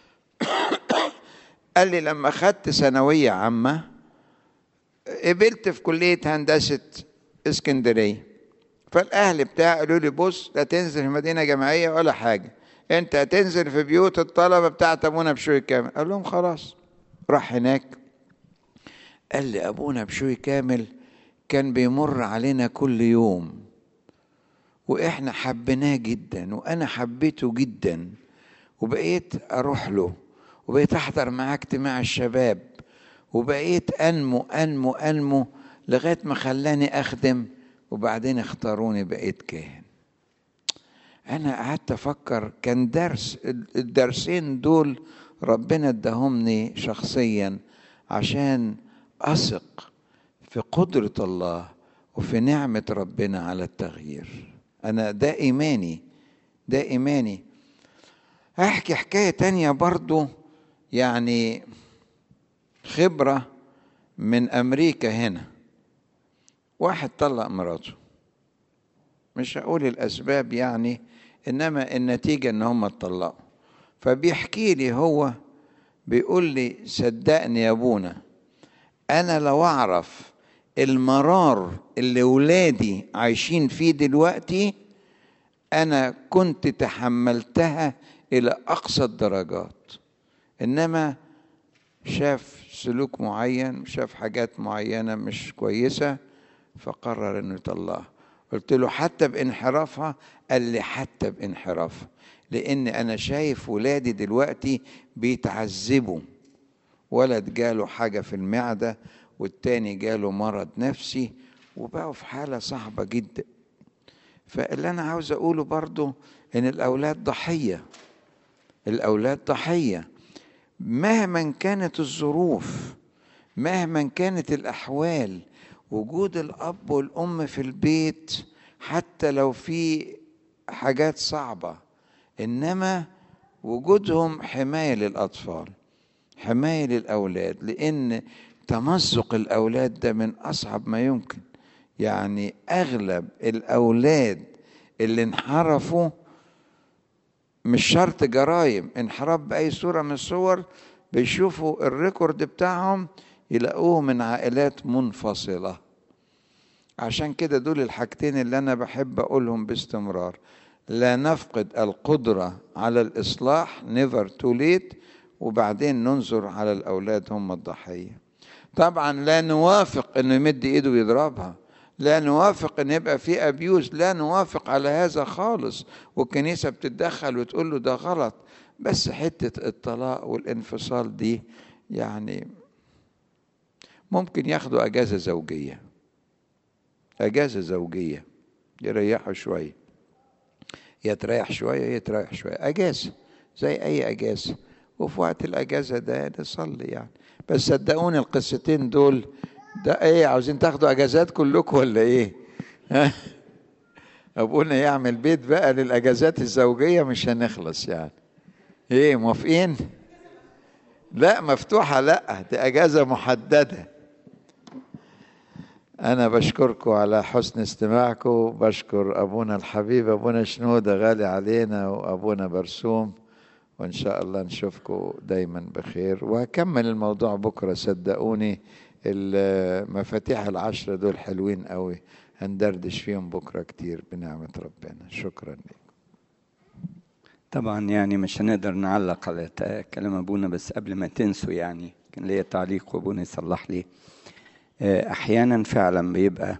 قال لي لما خدت ثانويه عامه قبلت في كليه هندسه اسكندريه، فالاهل بتاعي قالوا لي بص لا تنزل في مدينه جامعيه ولا حاجه، انت هتنزل في بيوت الطلبه بتاعت ابونا بشوي كامل. قال لهم خلاص. راح هناك. قال لي ابونا بشوي كامل كان بيمر علينا كل يوم، واحنا حبيناه جدا، وانا حبيته جدا، وبقيت اروح له، وبقيت احضر معاه اجتماع الشباب، وبقيت انمو انمو انمو لغايه ما خلاني اخدم، وبعدين اختاروني بقيت كاهن. انا قعدت افكر، كان درس، الدرسين دول ربنا اداهمني شخصيا عشان اثق في قدرة الله وفي نعمة ربنا على التغيير. انا ده ايماني، ده ايماني. احكي حكاية تانية برضو، يعني خبرة من امريكا هنا. واحد طلق مراته، مش هقول الاسباب يعني، انما النتيجة ان هم اتطلقوا. فبيحكي لي هو، بيقول لي صدقني يا ابونا، انا لو اعرف المرار اللي ولادي عايشين فيه دلوقتي انا كنت تحملتها الى اقصى الدرجات. انما شاف سلوك معين، شاف حاجات معينة مش كويسة، فقرر انه يطلقها. قلت له حتى بانحرافها؟ قال لي حتى بانحرافها، لان انا شايف ولادي دلوقتي بيتعذبوا. ولد جاله حاجة في المعدة، والتاني جاله مرض نفسي، وبقوا في حالة صعبة جدا. فاللي أنا عاوز أقوله برضو إن الأولاد ضحية، الأولاد ضحية مهما كانت الظروف، مهما كانت الأحوال. وجود الأب والأم في البيت حتى لو في حاجات صعبة، إنما وجودهم حماية للأطفال، حماية للأولاد، لأن تمزق الأولاد ده من أصعب ما يمكن. يعني أغلب الأولاد اللي انحرفوا مش شرط جرائم، انحراف بأي صورة من الصور، بيشوفوا الريكورد بتاعهم يلاقوه من عائلات منفصلة. عشان كده دول الحاجتين اللي أنا بحب أقولهم باستمرار: لا نفقد القدرة على الإصلاح، never too late، وبعدين ننظر على الأولاد هم الضحية. طبعا لا نوافق أنه يمد إيده ويضربها، لا نوافق أن يبقى في أبيوز، لا نوافق على هذا خالص، والكنيسة بتتدخل وتقول له ده غلط. بس حتة الطلاق والانفصال دي يعني ممكن ياخدوا أجازة زوجية، أجازة زوجية يريحوا شوية، يتريح شوية يتريح شوية، أجازة زي أي أجازة، وفي وقت الأجازة ده نصلي يعني. بس صدقوني القصتين دول ده إيه، عاوزين تاخدوا أجازات كلكم ولا إيه؟ أبونا يعمل بيت بقى للأجازات الزوجية مش هنخلص يعني. إيه موافقين؟ لا مفتوحة، لا دي أجازة محددة. أنا بشكركم على حسن استماعكم، بشكر أبونا الحبيب أبونا شنودة غالي علينا، وأبونا برسوم، وإن شاء الله نشوفكم دايما بخير. وهكمل الموضوع بكرة صدقوني، المفاتيح العشرة دول حلوين قوي، هندردش فيهم بكرة كتير بنعمة ربنا. شكرا لكم. طبعا يعني مش هنقدر نعلق على كلام أبونا، بس قبل ما تنسوا يعني كان ليا تعليق وأبونا يصلح لي. أحيانا فعلا بيبقى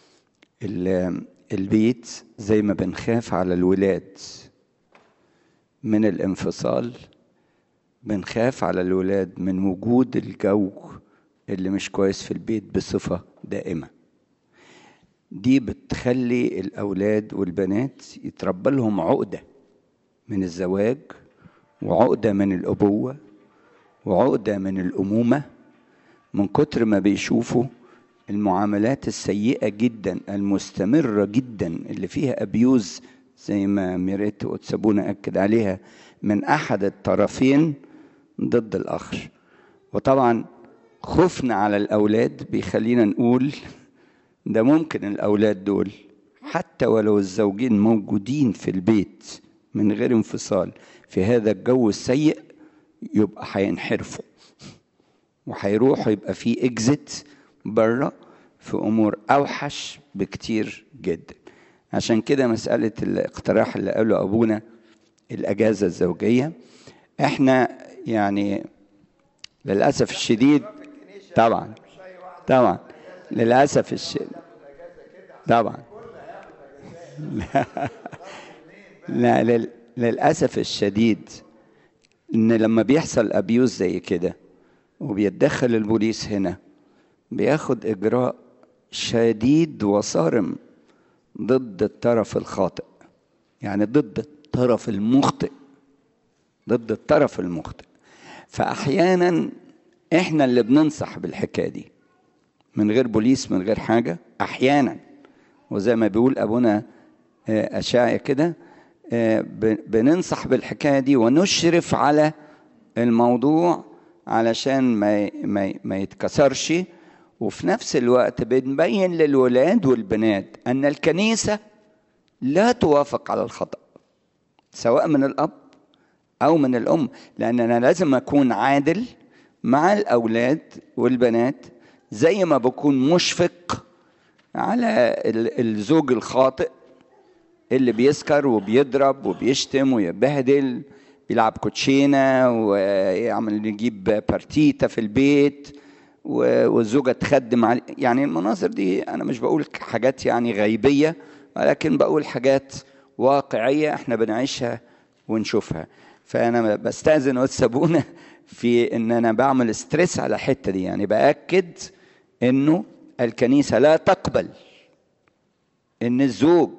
البيت زي ما بنخاف على الولاد من الانفصال، بنخاف على الولاد من وجود الجو اللي مش كويس في البيت بصفة دائمة. دي بتخلي الأولاد والبنات يتربى لهم عقدة من الزواج، وعقدة من الأبوة، وعقدة من الأمومة، من كتر ما بيشوفوا المعاملات السيئة جدا المستمرة جدا اللي فيها أبيوز زي ما ميريت وتسابونا أكد عليها من أحد الطرفين ضد الآخر. وطبعا خوفنا على الأولاد بيخلينا نقول ده ممكن الأولاد دول حتى ولو الزوجين موجودين في البيت من غير انفصال في هذا الجو السيء يبقى هينحرفوا وهيروحوا يبقى في إكزيت بره في أمور أوحش بكتير جدا. عشان كده مسألة الاقتراح اللي قاله أبونا الأجازة الزوجية، احنا يعني للأسف الشديد طبعا طبعا للأسف الشديد طبعا لا, لا للأسف الشديد إن لما بيحصل أبيوز زي كده وبيتدخل البوليس هنا بياخد إجراء شديد وصارم ضد الطرف الخاطئ، يعني ضد الطرف المخطئ ضد الطرف المخطئ. فأحيانا إحنا اللي بننصح بالحكاية دي من غير بوليس من غير حاجة أحيانا، وزي ما بيقول أبونا أشعيا كده بننصح بالحكاية دي ونشرف على الموضوع علشان ما ما ما يتكسرش، وفي نفس الوقت بنبين للولاد والبنات أن الكنيسة لا توافق على الخطأ سواء من الأب أو من الأم، لأن أنا لازم أكون عادل مع الأولاد والبنات زي ما بكون مشفق على الزوج الخاطئ اللي بيسكر وبيضرب وبيشتم ويبهدل، بيلعب كوتشينة ويعمل يجيب بارتيتا في البيت والزوجة تخدم عليه. يعني المناظر دي أنا مش بقول حاجات يعني غيبية، ولكن بقول حاجات واقعية احنا بنعيشها ونشوفها. فأنا بستأذن وتسابونا في إن أنا بعمل ستريس على الحتة دي، يعني بأكد إنه الكنيسة لا تقبل إن الزوج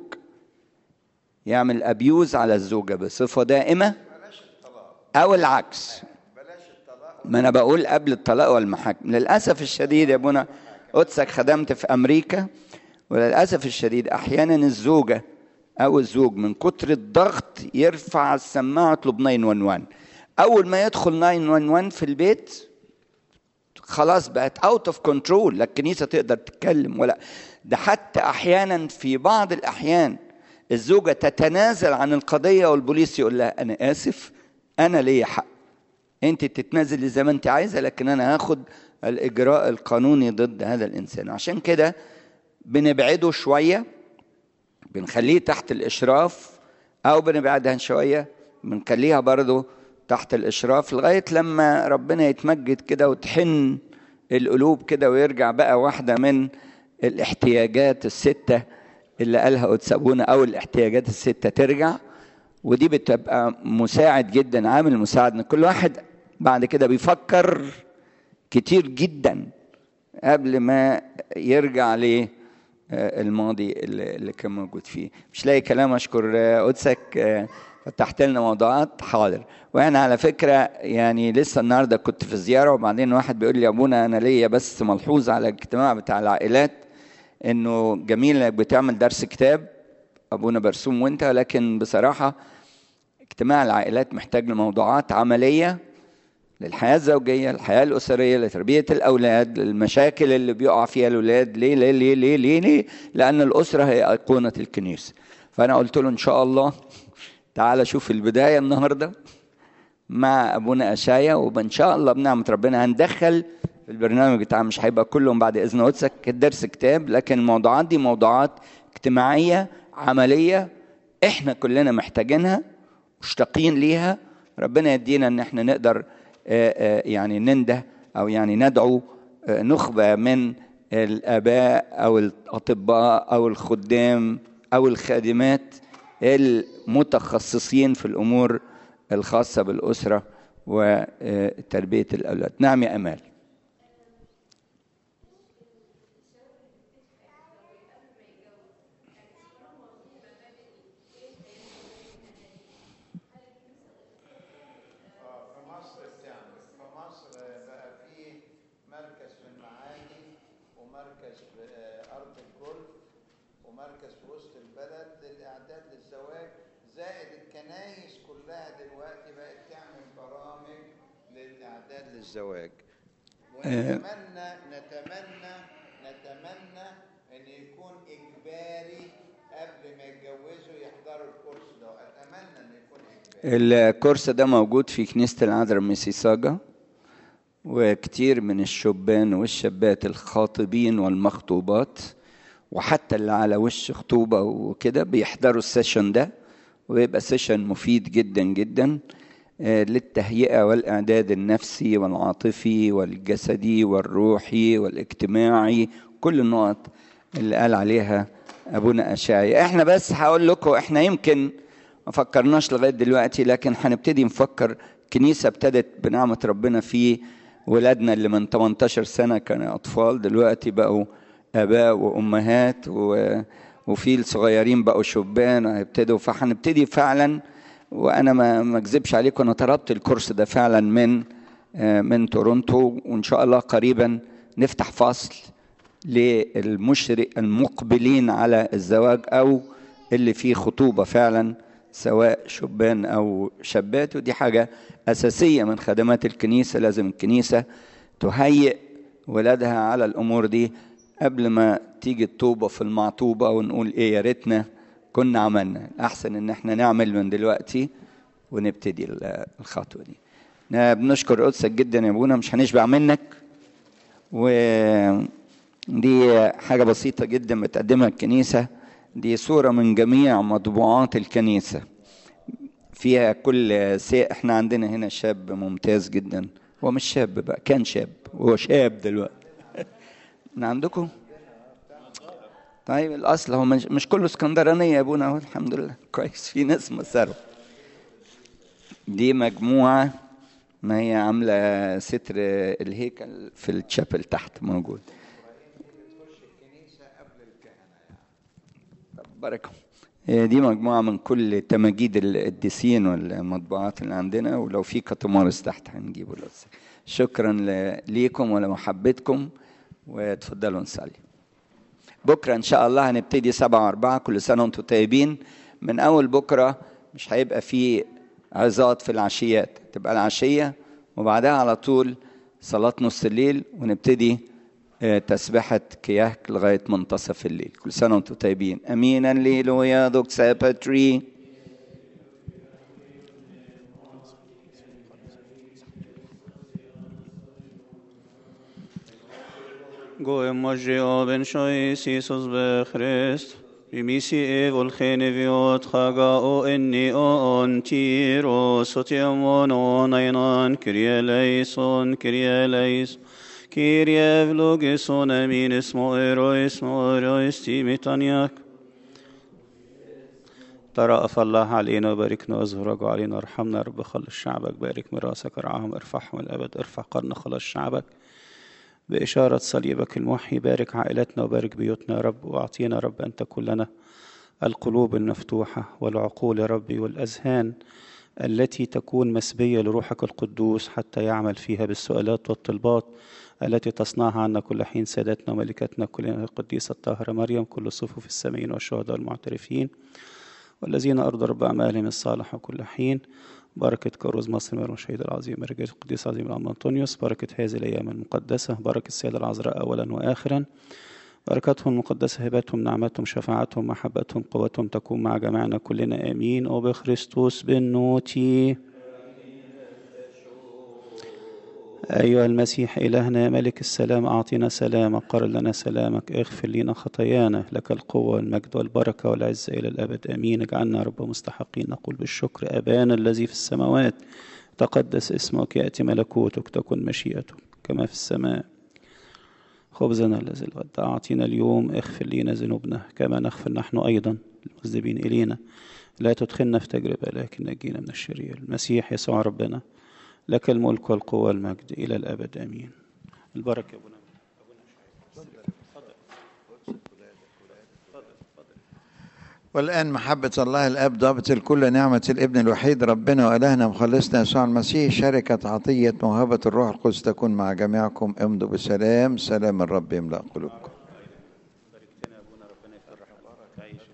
يعمل أبيوز على الزوجة بصفة دائمة أو العكس. ما أنا بقول قبل الطلاق والمحاكم. للأسف الشديد يا ابونا قدسك خدمت في أمريكا، وللأسف الشديد أحيانا الزوجة أو الزوج من كتر الضغط يرفع السماعة يطلب تسعة واحد واحد. أول ما يدخل تسعة واحد واحد في البيت خلاص بقت اوت اوف كنترول، لا الكنيسة تقدر تتكلم ولا ده. حتى أحيانا في بعض الأحيان الزوجة تتنازل عن القضية والبوليس يقول لها أنا آسف أنا ليا حق، أنت تتنازلي زي ما أنت عايزة، لكن أنا هاخد الإجراء القانوني ضد هذا الإنسان. عشان كده بنبعده شوية، بنخليه تحت الإشراف، أو بنبعدها شوية بنخليها برضو تحت الإشراف لغاية لما ربنا يتمجد كده وتحن القلوب كده ويرجع بقى واحدة من الاحتياجات الستة اللي قالها قدسابونا أو الاحتياجات الستة ترجع. ودي بتبقى مساعد جدا، عامل مساعد ان كل واحد بعد كده بيفكر كتير جدا قبل ما يرجع للماضي اللي كان موجود فيه. مش لاقي كلام اشكر قدسك، فتحت لنا موضوعات. حاضر. وانا على فكره يعني لسه النهارده كنت في زياره، وبعدين واحد بيقول لي يا ابونا انا ليا بس ملحوظ على الاجتماع بتاع العائلات، انه جميل انك بتعمل درس كتاب ابونا برسوم وانت، لكن بصراحه اجتماع العائلات محتاج لموضوعات عمليه للحياه الزوجيه، الحياه الاسريه، لتربيه الاولاد، للمشاكل اللي بيقع فيها الاولاد. ليه ليه ليه ليه ليه, ليه؟ لان الاسره هي ايقونه الكنيسه. فانا قلت له ان شاء الله تعالى شوف البدايه النهارده مع أبونا أشعيا، وإن شاء الله بنعمة ربنا هندخل في البرنامج بتاع، مش هيبقى كلهم بعد إذن قدسك الدرس كتاب، لكن الموضوعات دي موضوعات اجتماعية عملية إحنا كلنا محتاجينها مشتاقين ليها. ربنا يدينا إن إحنا نقدر يعني ننده أو يعني ندعو نخبة من الآباء أو الأطباء أو الخدام أو الخادمات المتخصصين في الأمور الخاصة بالأسرة وتربية الأولاد. نعم يا أمال. الزواج، ونتمنى نتمنى نتمنى ان يكون اجباري قبل ما يتجوزوا يحضروا الكورس ده. اتمنى ان يكون اجباري. الكورس ده موجود في كنيسة العذراء ميسيساجا، وكتير من الشبان والشابات الخاطبين والمخطوبات وحتى اللي على وش خطوبة وكده بيحضروا السيشن ده، ويبقى سيشن مفيد جدا جدا للتهيئة والإعداد النفسي والعاطفي والجسدي والروحي والاجتماعي، كل النقط اللي قال عليها أبونا أشعيا. احنا بس هقول لكم، احنا يمكن ما فكرناش لغاية دلوقتي، لكن هنبتدي نفكر. كنيسة ابتدت بنعمة ربنا في ولادنا اللي من ثمانية عشر سنة كانوا أطفال، دلوقتي بقوا آباء وأمهات، وفي الصغيرين بقوا شبان هيبتدوا. فهنبتدي فعلا، وانا ما ما اكذبش عليكم، انا طلبت الكورس ده فعلا من من تورونتو، وان شاء الله قريبا نفتح فصل للمشرق المقبلين على الزواج او اللي فيه خطوبه فعلا، سواء شبان او شابات. ودي حاجه اساسيه من خدمات الكنيسه، لازم الكنيسه تهيئ ولادها على الامور دي قبل ما تيجي الطوبه في المعطوبه ونقول ايه يا ريتنا كنا عملنا. الأحسن إن احنا نعمل من دلوقتي ونبتدي الخطوة دي. بنشكر قدسك جدا يا ابونا، مش هنشبع منك، ودي حاجة بسيطة جدا بتقدمها الكنيسة. دي صورة من جميع مطبوعات الكنيسة فيها كل سي. احنا عندنا هنا شاب ممتاز جدا، هو مش شاب بقى، كان شاب وهو شاب دلوقتي. من عندكم؟ طيب الأصل هو مش كله اسكندرانية يا ابونا، الحمد لله كويس، في ناس مساروا. دي مجموعة ما هي عاملة ستر الهيكل في الشابل تحت موجود. بركة. دي مجموعة من كل تماجيد القديسين والمطبوعات اللي عندنا، ولو في كاتمارس تحت هنجيبه. شكرا ليكم ولمحبتكم، وتفضلوا نصلي. بكرة إن شاء الله هنبتدي سبعة وأربعة. كل سنة وانتم طيبين. من أول بكرة مش هيبقى فيه عظات في العشيات، تبقى العشية وبعدها على طول صلاة نص الليل، ونبتدي تسبحة كياك لغاية منتصف الليل. كل سنة وانتم طيبين. أمين. الليلويا دوكسا باتري. Goem Mojio ben Shois Isus be Christ. Primisi evol geneviot haga o enni o on tiro sotiamon on ainan Kyrie eleison Kyrie eleison Kyrie vlogison amin ismo erois mo erois timitaniak. ترأف الله علينا وباركنا وازهرك علينا وارحمنا رب. خلص شعبك، بارك مراسك ارعاهم، ارفعهم الأبد، ارفع قرن خلص شعبك بإشارة صليبك المحيي. بارك عائلتنا وبارك بيوتنا يا رب، وأعطينا رب أن تكون لنا القلوب المفتوحة والعقول يا ربي والأذهان التي تكون مسبية لروحك القدوس، حتى يعمل فيها بالسؤالات والطلبات التي تصنعها عنا كل حين سادتنا وملكتنا كلنا القديسة الطاهرة مريم، كل صفوف السامعين والشهداء والمعترفين والذين أرضوا رب أعمالهم الصالحة كل حين. بركة كروز مصر والمشهد العظيم، بركة القديس العظيم العم أنطونيوس، بركة هذه الأيام المقدسة، بركة السيدة العذراء أولا وآخرا، بركاتهم المقدسة، هباتهم، نعمتهم، شفاعتهم، محبتهم، قوتهم تكون مع جميعنا كلنا آمين. وبخريستوس بالنوتي أيها المسيح إلهنا يا ملك السلام، أعطنا سلامك، قرر لنا سلامك، اغفر لنا خطايانا، لك القوة والمجد والبركة والعزة إلى الأبد آمين. اجعلنا رب مستحقين نقول بالشكر: أبانا الذي في السماوات، تقدس اسمك، يأتي ملكوتك، تكن مشيئتك كما في السماء. خبزنا الذي الغد أعطينا اليوم، اغفر لنا ذنوبنا كما نغفر نحن أيضا المذنبين إلينا، لا تدخلنا في تجربة لكن نجينا من الشرير. المسيح يسوع ربنا، لك الملك والقوة والمجد إلى الأبد آمين. البركة يا أبونا. والآن محبة الله الآب ضابط الكل، نعمة الابن الوحيد ربنا وإلهنا مخلصنا يسوع المسيح، شركة عطية موهبة الروح القدس تكون مع جميعكم. امضوا بسلام، سلام الرب يملأ قلوبكم.